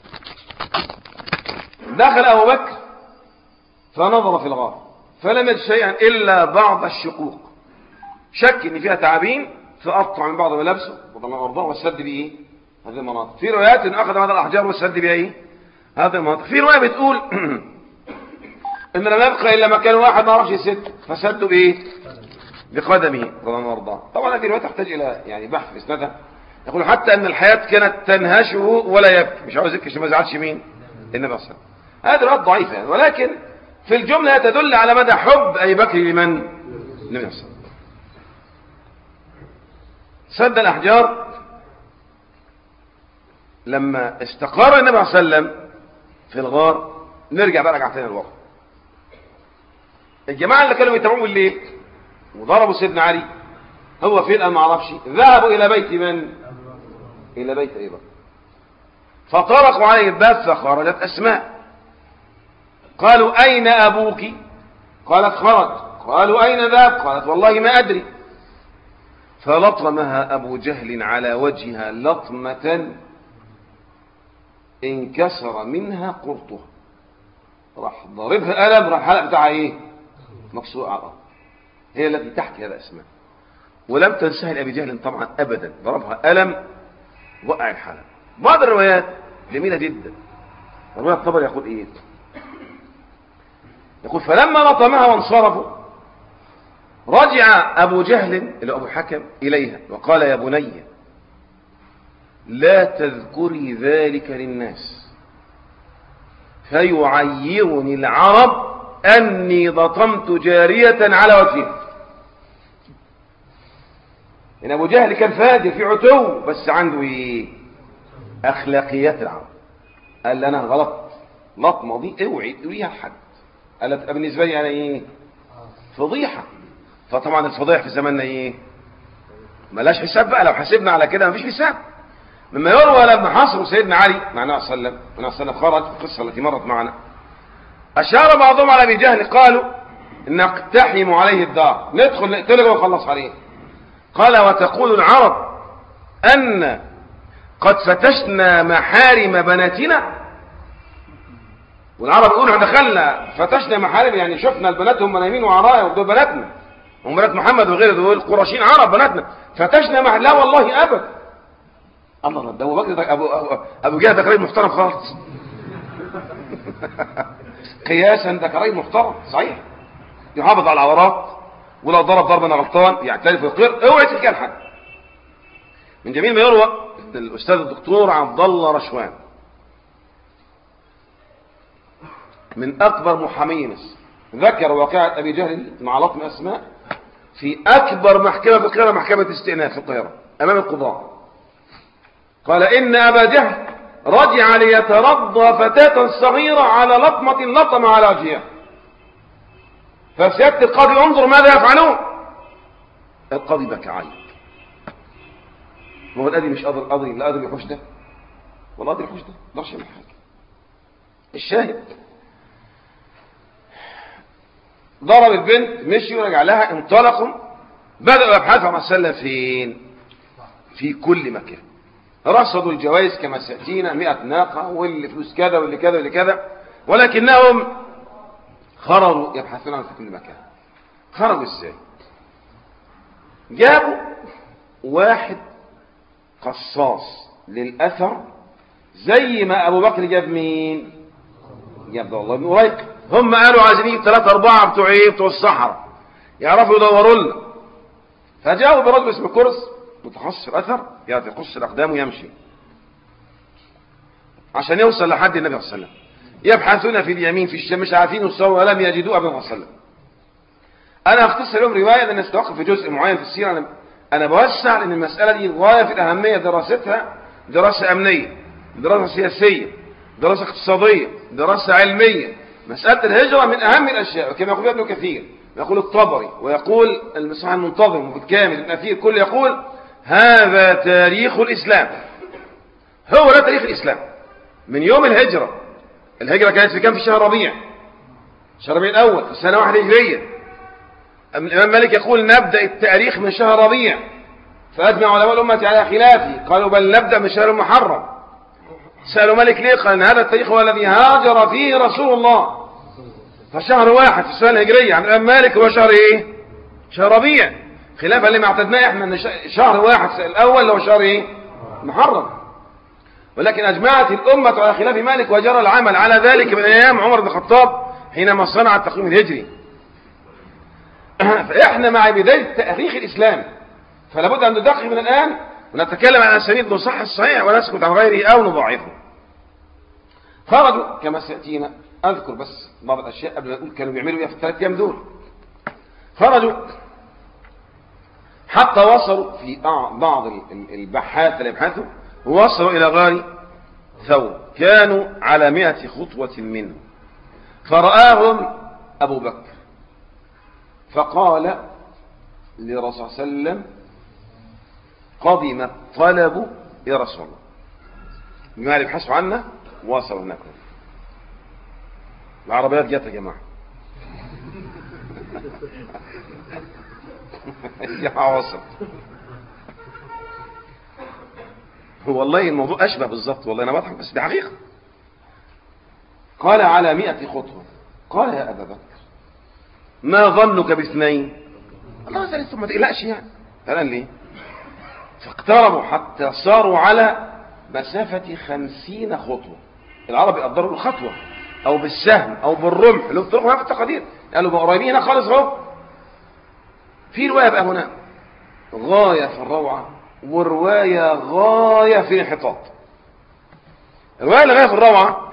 دخل أبو بكر فنظر في الغار فلم يجد شيئا إلا بعض الشقوق، شك إن فيها تعابين فأقطع من بعض ملابسه وطلع أرضاه وسد بإيه هذه المناطق. في روايات إن أخذ هذا الأحجار وسد بها إيه هذه المناطق. في رواية بتقول إن لم يبقى إلا مكان واحد ما عرفش يسد فسدوا بإيه بقدمه رضي الله عنه. طبعا هذه الرواية تحتاج إلى يعني بحث في إسنادها. يقول حتى أن الحياة كانت تنهشه ولا يبكي، مش عاوز يبكي عشان ما يزعلش مين النبي صلى الله عليه وسلم. هذه روايات ضعيفة يعني. ولكن في الجملة تدل على مدى حب أبي بكر لمن؟ النبي صلى الله عليه وسلم. سد الأحجار لما استقر النبي صلى الله عليه وسلم في الغار. نرجع بقى رجعتين الوقت. الجماعة اللي كانوا يتابعون بالليل وضربوا سيدنا علي، هو فين؟ أنا ما اعرفش. ذهبوا إلى بيت من؟ إلى بيت أبي بكر، فطرقوا عليه الباب فخرجت أسماء. قالوا أين أبوك؟ قالت خرج. قالوا أين ذهب؟ قالت والله ما أدري. فلطمها أبو جهل على وجهها لطمة انكسر منها قرطها. راح ضربها ألم، راح الحلق بتاعها إيه؟ مكسور على الأرض. هي التي تحكي هذا أسماء، ولم تنسهل أبي جهل طبعا أبدا، ضربها ألم وقع الحلق. بعض الروايات جميلة جدا. الرواية الطبري يقول إيه؟ يقول فلما لطمها وانصرفوا رجع أبو جهل إلى أبو حكم إليها وقال يا بني لا تذكري ذلك للناس فيعيرني العرب أني ضطمت جارية على وجهها. إن أبو جهل كان فاجر في عتو، بس عنده إيه؟ أخلاقيات العرب. قال أنا غلط، لطمة دي اوعي تقوليها لحد. قالت بالنسبة لي أنا إيه؟ فضيحة. فطبعا الفضيحة في زماننا إيه؟ ملاش حساب بقى، لو حسبنا على كده مفيش حساب. مما يروى لما حصروا سيدنا علي مع النبي صلى الله عليه وسلم خرج في القصة التي مرت معنا، أشار بعضهم على أبي جهل قالوا نقتحم عليه الدار، ندخل نقتله ونخلص عليه. قال وتقول العرب أن قد فتشنا محارم بناتنا. والعرب يقولوا احنا دخلنا فتشنا محارم، يعني شفنا البنات هم نايمين وعرايا ودول بناتنا، هم بنات محمد وغيره، دول قرشين عرب بناتنا. فتشنا لا والله أبدا. الله، ده أبو بكر أبو جهل ده راجل محترم خالص. قياسا ده راجل محترم صحيح، يحافظ على العورات، ولو ضرب ضرب انا غلطان يعترف ويقر. اوعى تتكلم حد. من جميل ما يروى الاستاذ الدكتور عبد الله رشوان من اكبر محامي مصر ذكر واقعة ابي جهل مع لطم اسماء في اكبر محكمة في القاهرة، محكمة استئناف في القاهرة امام القضاة. قال ان ابا جهل رجع ليترضى فتاة صغيرة على لطمة لطم على وجهها. فسيادة القاضي انظر ماذا يفعلون. القاضي بكى عيط. هو القاضي مش قاضي لا قاضي يحوش ده ولا قاضي يحوش ده، ما يقدرش يعمل حاجة. الشاهد ضرب البنت، مشي ورجع لها، انطلقوا بدأوا يبحثوا عن سلة فين؟ في كل مكان. رصدوا الجوائز كما سيأتينا 100 ناقة واللي فلوس كذا واللي كذا واللي كذا، ولكنهم خرجوا يبحثون عن في كل مكان. خرجوا ازاي؟ جابوا واحد قصاص للأثر زي ما أبو بكر جاب مين؟ جاب عبد الله بن أريق. هم قالوا عايزين 3 4 بتوع ايه؟ بتوع الصحراء يعرفوا يدوروا لنا. فجاءوا برجل اسمه كرس متخصص في الأثر، يعني يقص الأقدام ويمشي عشان يوصل لحد النبي صلى الله عليه وسلم. يبحثون في اليمين في الشمال مش عارفين يوصلوا ولم يجدوا أبدا صلى الله عليه وسلم. أنا أختصر لهم رواية لأن نستوقف في جزء معين في السيرة. أنا بوسع لأن المسألة دي غاية في الأهمية، دراستها دراسة أمنية، دراسة سياسية، دراسة اقتصادية، دراسة علمية. مسألة الهجرة من أهم الأشياء، وكما يقول ابن كثير ويقول الطبري ويقول المصحف المنتظم وبالكامل ابن كثير، كل يقول هذا تاريخ الإسلام. هو ده تاريخ الإسلام من يوم الهجرة. الهجرة كانت في كام؟ في شهر ربيع، شهر ربيع الأول في السنة 1 هجرية. الإمام مالك يقول نبدأ التاريخ من شهر ربيع، فأجمع علماء الأمة على خلافه، قالوا بل نبدأ من شهر المحرم. سألوا مالك ليه؟ قال إن هذا التاريخ هو الذي هاجر فيه رسول الله، فشهر 1 في السنة الهجرية عن الإمام مالك هو شهر إيه؟ شهر ربيع، خلافا لما اعتدناه احنا ان شهر 1 الأول هو شهر إيه؟ محرم. ولكن أجمعت الأمة على خلاف مالك وجرى العمل على ذلك من أيام عمر بن الخطاب حينما صنع التقويم الهجري. فإحنا مع بداية تاريخ الإسلام، فلا بد أن ندقق من الآن ونتكلم عن أسانيد نصح الصحيح ونسكت عن غيره أو نضعفه. خرجوا كما سيأتينا أذكر بس بعض الأشياء قبل ما أقول كانوا بيعملوا إيه في الثلاث أيام دول. خرجوا حتى وصلوا في بعض البحاث اللي يبحثوا وصلوا إلى غار ثور، كانوا على 100 خطوة منه، فرآهم أبو بكر فقال لرسول صلى الله عليه وسلم: قدم الطلب يا رسول الله. الجماعة اللي يبحثوا عنا وصلوا هناك، العربيات جت يا جماعة. يا وصل. والله الموضوع أشبه بالظبط، والله أنا بضحك بس دي حقيقة. قال على 100 خطوة. قال يا أبا بكر ما ظنك باثنين؟ الله ثالث، ما تقلقش يعني. الآن ليه؟ فاقتربوا حتى صاروا على مسافة 50 خطوة. العرب يقدروا الخطوة أو بالسهم أو بالرمح، لو طرقوا في التقدير قالوا قريبين هنا خالص اهو. في رواية بقى هنا غاية في الروعة، ورواية غاية في الانحطاط. الرواية اللي غاية في الروعة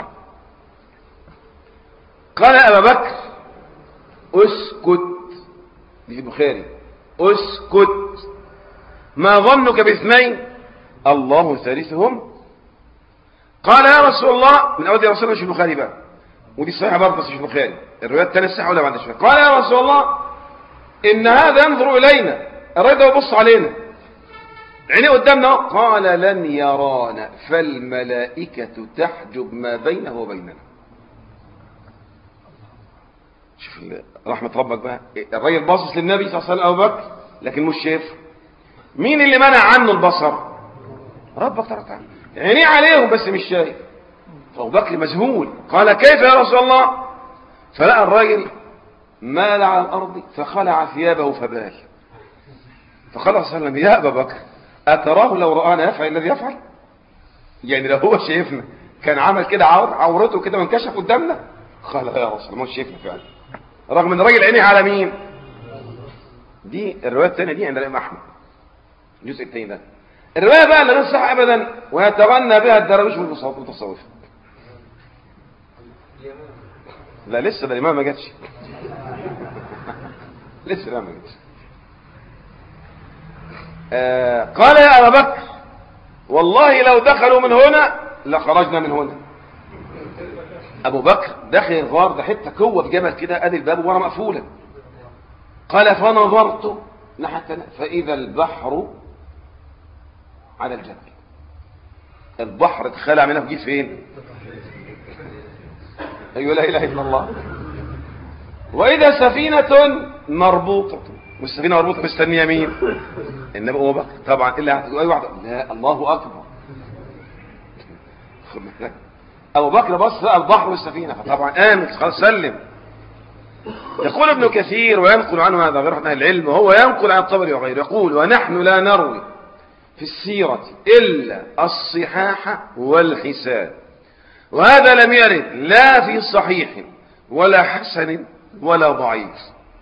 قال أبا بكر: اسكت. دي في البخاري: اسكت، ما ظنك باثنين؟ الله ثالثهم. قال يا رسول الله، من أول يا رسول الله مش في البخاري بقى، ودي صحيحة برضه بس مش في البخاري، الرواية الثانية الصحيحة ولا بعد شوية. قال يا رسول الله إن هذا ينظر إلينا، الراجل ده يبص علينا، عينيه قدامنا. قال لن يرانا، فالملائكة تحجب ما بينه وبيننا. شوف رحمة ربك بقى، الراجل باصص للنبي صلى الله عليه وسلم أبو بكر لكن مش شايف. مين اللي منع عنه البصر؟ ربك تبارك وتعالى، عينيه عليهم بس مش شايف. فأبو بكر مذهول، قال كيف يا رسول الله؟ فلقى الراجل مال على الأرض فخلع ثيابه فبال. فقال صلى الله عليه وسلم: يا أبا بكر أتراه لو رآنا يفعل الذي يفعل؟ يعني لو هو شايفنا كان عمل كده عورته كده وانكشف قدامنا؟ قال يا رسول الله مش شايفنا فعلا، رغم ان الراجل عينيه على مين؟ دي الرواية الثانية دي عند الإمام أحمد الجزء الثاني ده. الرواية بقى اللي غير صح أبدا ويتغنى بها الدراويش والمتصوفة. لا لسه، ده الإمام ما جاتش. لسه الإمام ما جاتش. قال يا أبا بكر والله لو دخلوا من هنا لخرجنا من هنا. أبو بكر داخل الغار ده حتة قوة في جبل كده، أدي الباب ورا مقفولة. قال فنظرت ناحية فإذا البحر على الجبل. البحر اتخلع منها في فين؟ أيوة لا إله إلا الله. وإذا سفينة مربوطة، والسفينة مربوطة مستنية مين؟ النبي أبو بكر طبعا. إلا أي واحد لا الله أكبر. أبو بكر بص لقى البحر والسفينة فطبعا آمن خلاص سلم. يقول ابن كثير وينقل عنه هذا غير أهل العلم، وهو ينقل عن الطبري وغيره، يقول ونحن لا نروي في السيرة إلا الصحاح والحسان، وهذا لم يرد لا في صحيح ولا حسن ولا ضعيف،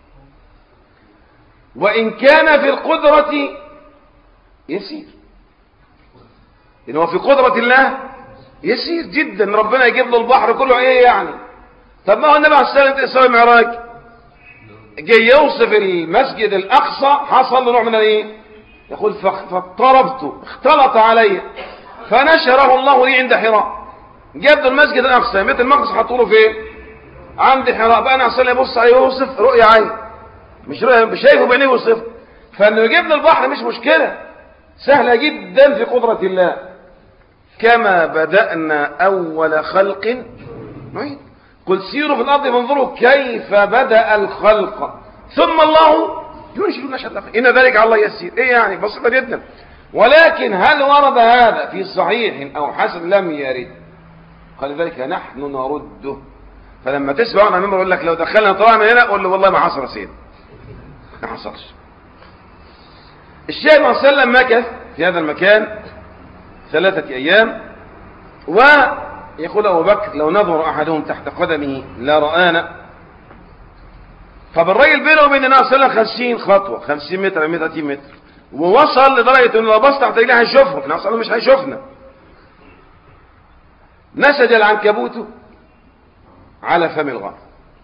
وإن كان في القدرة يسير. إن هو في قدرة الله يسير جدا، ربنا يجيب له البحر كله ايه يعني. طب ما هو النبي عليه الصلاه والسلام إسراء المعراج جاي يوصف المسجد الأقصى حصل له نوع من الايه؟ يقول فاضطربت اختلط علي فنشره الله لي عند حراء. جاب له المسجد الأقصى بيت المقدس حطوا له فين؟ عند حراء. بقى انا عليه الصلاه يبص عليه يوصف رؤيا عين، مش رؤيا مش شايفه بعينيه يوصف. فانه يجيب له البحر مش مشكله، سهله جدا في قدره الله. كما بدأنا أول خلق نعيد. قل سيروا في الأرض فانظروا كيف بدأ الخلق ثم الله ينشئ النشأة الآخرة إن ذلك على الله يسير. إيه يعني بسيطة جدا. ولكن هل ورد هذا في صحيح أو حسن؟ لم يرد. قال ذلك نحن نرده. فلما تسمع عن المنبر يقول لك لو دخلنا طلعنا من هنا، قول له والله ما حصل سيد، ما حصلش. الشيخ صلى الله عليه وسلم مكث في هذا المكان 3 أيام. ويقول أبو بكر لو نظر أحدهم تحت قدمه لا رآنا. فبالرجل بينه وبين النبي صلى الله عليه وسلم 50 خطوة، 50 متر 130 متر، ووصل لدرجة انه لو بص تحت رجليه هيشوفه، النبي صلى الله عليه وسلم مش هيشوفنا. نسج العنكبوت على فم الغار.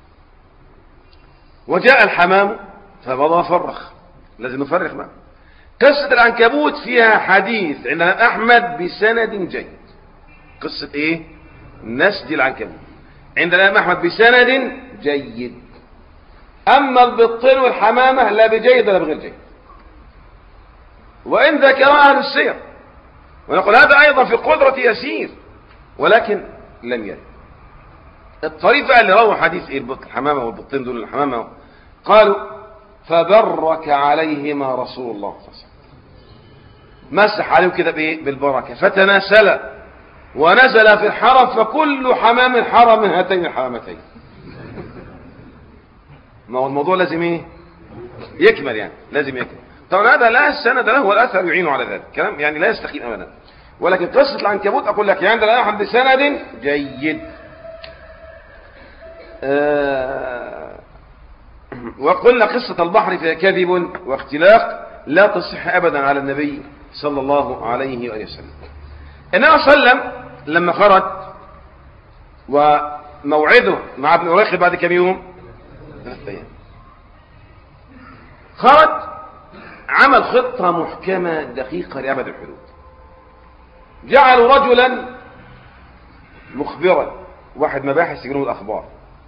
وجاء الحمام فمضى فرخ، لازم نفرخ بقى. قصة العنكبوت فيها حديث عند أحمد بسند جيد. قصة ايه؟ نسج العنكبوت عند الإمام أحمد بسند جيد. أما البطين والحمامة لا بجيد ولا بغير جيد، وإن ذكرها أهل السير، ونقول هذا أيضا في قدرة يسير، ولكن لم يرد. الطريقة اللي روى حديث إيه الحمامة والبطين دول الحمامة، قالوا فبرك عليهما رسول الله صلى الله عليه وسلم، مسح عليهم كده بالبركة، فتناسل ونزل في الحرم، فكل حمام حرم من هاتين الحمامتين. ما هو الموضوع لازم ايه؟ يكمل، يعني لازم يكمل. طبعا هذا لا السند له والأثر يعين على ذلك، كلام يعني لا يستقيم أبدا. ولكن قصة العنكبوت أقول لك عند الأحد بسند جيد. وقلنا قصة البحر فيها كذب واختلاق لا تصح أبدا على النبي صلى الله عليه وسلم. النبي صلى الله عليه وسلم لما خرج وموعده مع ابن أريخ بعد كم يوم، 3 أيام، خرج عمل خطة محكمة دقيقة لأبد الحدود. جعلوا رجلا مخبرا، واحد مباحث يجنون الأخبار،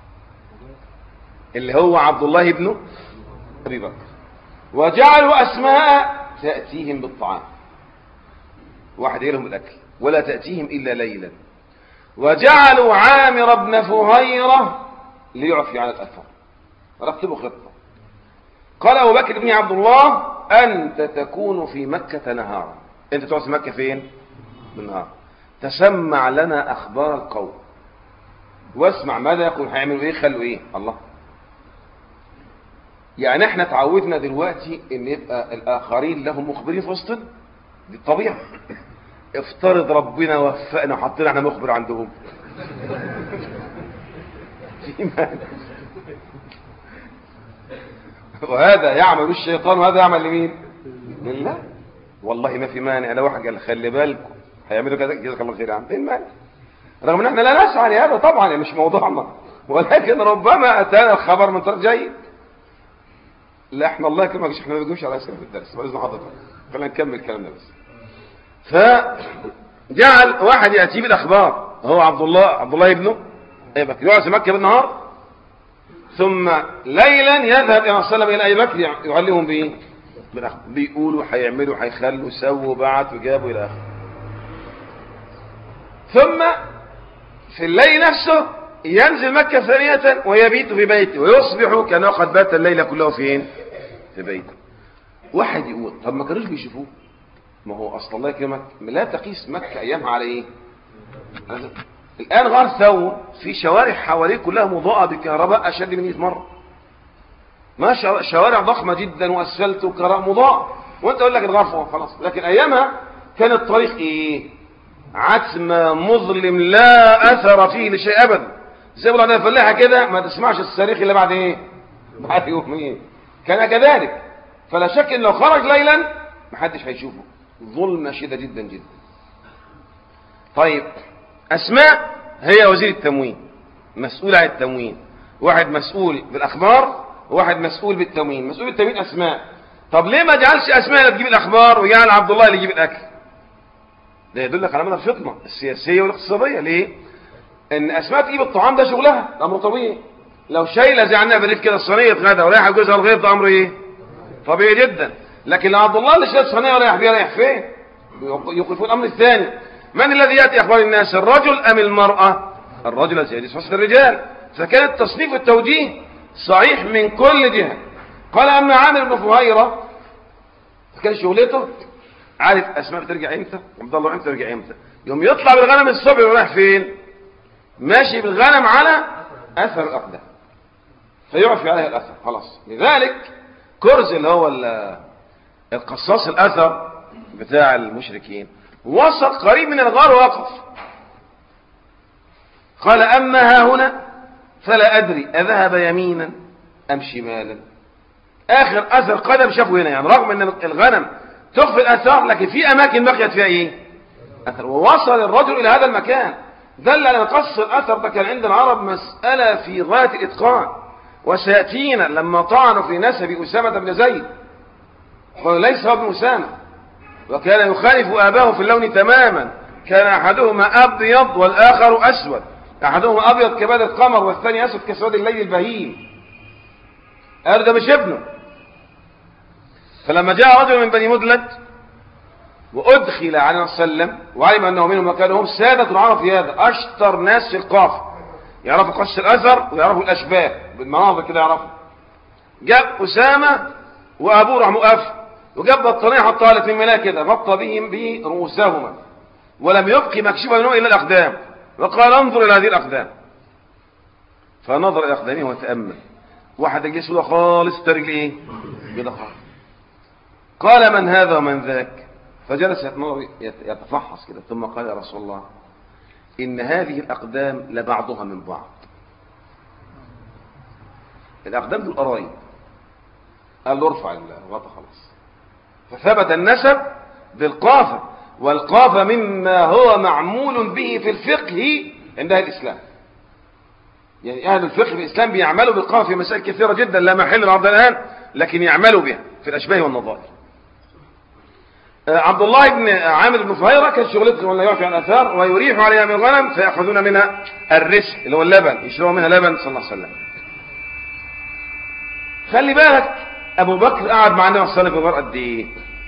اللي هو عبد الله بن أبي بكر، وجعلوا أسماء تأتيهم بالطعام، واحد يجيلهم بالأكل ولا تأتيهم إلا ليلا. وجعلوا عامر بن فهيرة ليعفي عن الأثر، رتبوا خطة. قال أبو بكر بن عبد الله أنت تكون في مكة نهارا، أنت تقعد في مكة فين؟ بالنهار، تسمع لنا أخبار القوم واسمع ماذا يقول، هيعملوا إيه، خلوا إيه. الله، يعني احنا تعودنا دلوقتي ان يبقى الآخرين لهم مخبرين في وسطنا، دي الطبيعة. افترض ربنا وفقنا وحطينا احنا مخبر عندهم وهذا يعمل الشيطان وهذا يعمل لمين؟ لله. والله ما في مانع لو واحد قال خلي بالكم هيعملوا كذا، جزاك الله خير يا عم، ايه المانع؟ رغم ان احنا لا نسعى لهذا طبعا، يعني مش موضوعنا، ولكن ربما اتانا الخبر من طرف جيد. لا احنا الله يكرمك احنا ما بنجوش على اسئله في الدرس، باذن حضرتك خلينا نكمل كلامنا بس. فجعل واحد ياتي بالاخبار، هو عبد الله ابن ابي بكر، يقعد في مكه بالنهار، ثم ليلا يذهب الى صلى الى ابي بكر يعلمهم بايه؟ بالاخبار، بيقولوا هيعملوا هيخلوا سووا بعت وجابوا الى اخره. ثم في الليل نفسه ينزل مكة ثانية ويبيت في بيته، ويصبح كأنه قد بات الليلة كله فين؟ في بيته. واحد يقول طب ما كانوش بيشوفوه؟ ما هو أصل الله يكرمك لا تقيس مكة أيامها على إيه؟ الآن غار ثور في شوارع حواليه كلها مضاءة بكهرباء أشد من 100 مرة، ما شوارع ضخمة جدا وأسفلت وكهرباء مضاء، وأنت أقول لك الغار فوق خلاص. لكن أيامها كان الطريق إيه؟ عتمة مظلم لا أثر فيه لشيء أبدا، زي ما قلنا فلاحة كده ما تسمعش الصريخ إلا بعد إيه؟ بعد يومين. كان كذلك، فلا شك إن لو خرج ليلا محدش هيشوفه، ظلمة شدة جدا جدا. طيب أسماء هي وزير التموين، مسؤول عن التموين، واحد مسؤول بالأخبار وواحد مسؤول بالتموين. مسؤول بالتموين أسماء. طب ليه ما جعلش أسماء اللي تجيب الأخبار وجعل عبد الله اللي يجيب الأكل؟ ده يدلك على مدى الفطنة السياسية والاقتصادية. ليه؟ ان اسماء تجيب الطعام ده شغلها، ده امر طبيعي. لو شايله زي عندنا بالليل كده صينيه غدا ورايح جوزها الغيط، ده امر ايه؟ طبيعي جدا. لكن لو عبد الله اللي شايل صينيه ورايح بيها، رايح فين؟ يوقفون الامر الثاني. من الذي ياتي اخبار الناس، الرجل ام المراه؟ الرجل الذي يجلس وسط الرجال. فكان التصنيف والتوجيه صحيح من كل جهه. قال اما عامر بن فهيره كان شغلته عارف اسماء بترجع امتى، عبد الله امتى ترجع امتى، يوم يطلع بالغنم الصبح ورايح فين؟ ماشي بالغنم على اثر الاقدام، فيعفي عليه الاثر خلاص. لذلك كرز اللي هو القصاص الاثر بتاع المشركين وصل قريب من الغار ووقف. قال اما ها هنا فلا ادري اذهب يمينا ام شمالا. اخر اثر قدم شافه هنا، يعني رغم ان الغنم تخفي الاثار لكن في اماكن بقيت فيها ايه؟ اثر. ووصل الرجل الى هذا المكان دل على قص الأثر ده كان عند العرب مسألة في غاية الإتقان، وسيأتينا لما طعنوا في نسب أسامة بن زيد قالوا ليس هو ابن أسامة، وكان يخالف آباه في اللون تماما، كان أحدهما أبيض والآخر أسود، أحدهما أبيض كباد القمر والثاني أسود كسواد الليل البهيم. قالوا ده مش ابنه. فلما جاء رجل من بني مدلج وأدخل على النبي صلى الله عليه وسلم وعلم أنه منهم وكانوا هم سادة العرب في هذا، أشطر ناس في القافة، يعرفوا قص الأثر ويعرفوا الأشباه بالمناظر كده يعرفوا. جاب أسامة وأبوه راح مقف وجاب بطانية حطها الاثنين ملاء كده غطى بهم برؤوسهما ولم يبقي مكشوفا منهم إلا الأقدام، وقال انظر إلى هذه الأقدام. فنظر إلى أقدامه وتأمل، واحد يجلس له خالص ترجل إيه كده خالص. قال من هذا ومن ذاك؟ فجلس يتفحص كده ثم قال يا رسول الله إن هذه الأقدام لبعضها من بعض. الأقدام دول قرايب. قال له ارفع الغطا خلاص. فثبت النسب بالقافة، والقافة مما هو معمول به في الفقه عند أهل الإسلام. يعني أهل الفقه في الإسلام بيعملوا بالقافة في مسائل كثيرة جدا لا محل العرض الآن، لكن يعملوا بها في الأشباه والنظائر. عبد الله بن عامر بن فهيرة كان شغلته ولا يعفي عن الأثار ويريح عليها من الغنم فيأخذون منها الرسل اللي هو اللبن، يشربوا منها لبن صلى الله عليه وسلم. خلي بالك أبو بكر قعد مع النبي صلى الله عليه وسلم في الغار قد إيه؟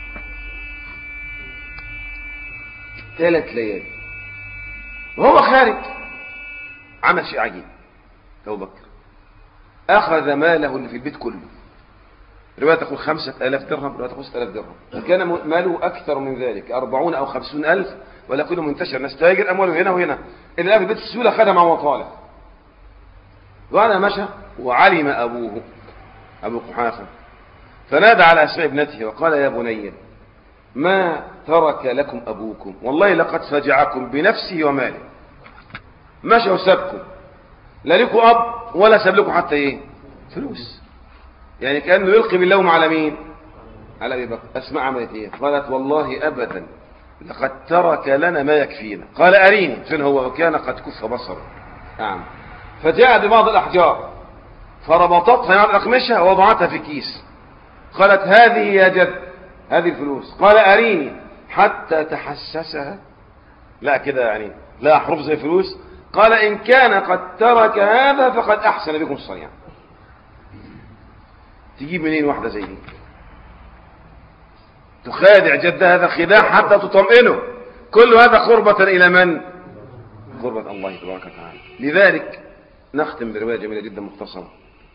3 ليالي. وهو خارج عمل شيء عجيب. أبو بكر أخذ ماله اللي في البيت كله. رواية تقول 5000 درهم، رواية تقول 6000 درهم، وكان ماله أكثر من ذلك 40 أو 50 ألف، ولا كله منتشر، ناس تاجر أمواله هنا وهنا، اللي في البيت السهولة خدها مع وطالع. وأنا مشى وعلم أبوه أبو قحافة فنادى على أسماء ابنته وقال يا بني ما ترك لكم أبوكم، والله لقد فجعكم بنفسه وماله. مشى وسابكم، لا لكم أب ولا ساب لكم حتى إيه فلوس. يعني كأنه يلقي باللوم على مين؟ على أبي بكر. أسماء عملت إيه؟ قالت والله أبدا لقد ترك لنا ما يكفينا. قال أريني فين هو؟ وكان قد كف بصره. نعم. فجاء ببعض الأحجار فربطتها مع الأقمشة ووضعتها في كيس. قالت هذه يا جد هذه الفلوس. قال أريني حتى تحسسها. لا كده يعني لا حروف زي فلوس. قال إن كان قد ترك هذا فقد أحسن بكم الصنيع. تجيب منين واحدة زي دي؟ تخادع جدها هذا خداع حتى تطمئنه. كل هذا قربة إلى من؟ قربة الله تبارك وتعالى. لذلك نختم برواية جميلة جدا مختصرة،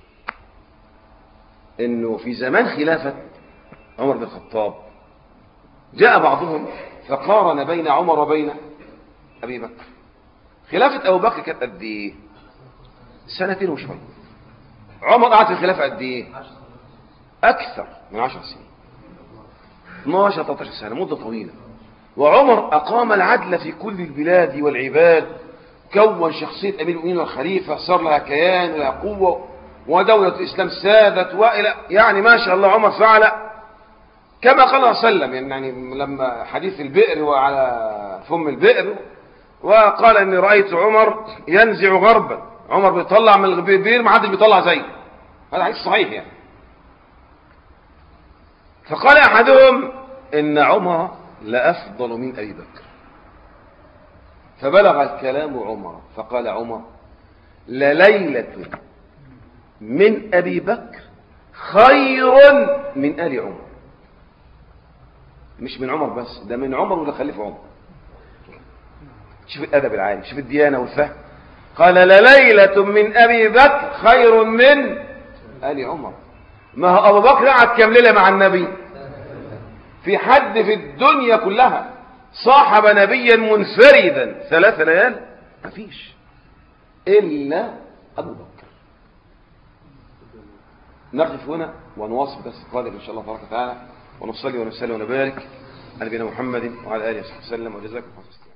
إنه في زمان خلافة عمر بن الخطاب جاء بعضهم فقارن بين عمر وبين أبي بكر. خلافة أبو بكر كانت قد إيه؟ 2 وشوية. عمر قعد في الخلافة قد إيه؟ أكثر من 10 سنين، 12 13 سنة، مدة طويلة. وعمر أقام العدل في كل البلاد والعباد، كون شخصية أمير المؤمنين والخليفة، صار لها كيان ولها قوة، ودولة الإسلام سادت وإلى يعني ما شاء الله. عمر فعل كما قال الله صلى الله عليه وسلم، يعني لما حديث البئر وعلى فم البئر، وقال إني رأيت عمر ينزع غربا. عمر بيطلع من البئر ما حدش بيطلع زيه. هذا حديث صحيح يعني. فقال أحدهم إن عمر لأفضل من أبي بكر. فبلغ الكلام عمر فقال عمر لليلة من أبي بكر خير من آل عمر. مش من عمر بس، ده من عمر ولا خليفة عمر. شوف الأدب العالي، شوف الديانة والفهم. قال لليلة من أبي بكر خير من آل عمر. ما هو أبو بكر قعد كام ليلة مع النبي؟ في حد في الدنيا كلها صاحب نبيا منفردا 3 ليال؟ ما فيش إلا أبو بكر. نقف هنا ونواصل درس القادم إن شاء الله تبارك وتعالى، ونصلي ونسلم ونبارك على نبينا محمد وعلى آله وصحبه وسلم، وجزاكم الله خيرا.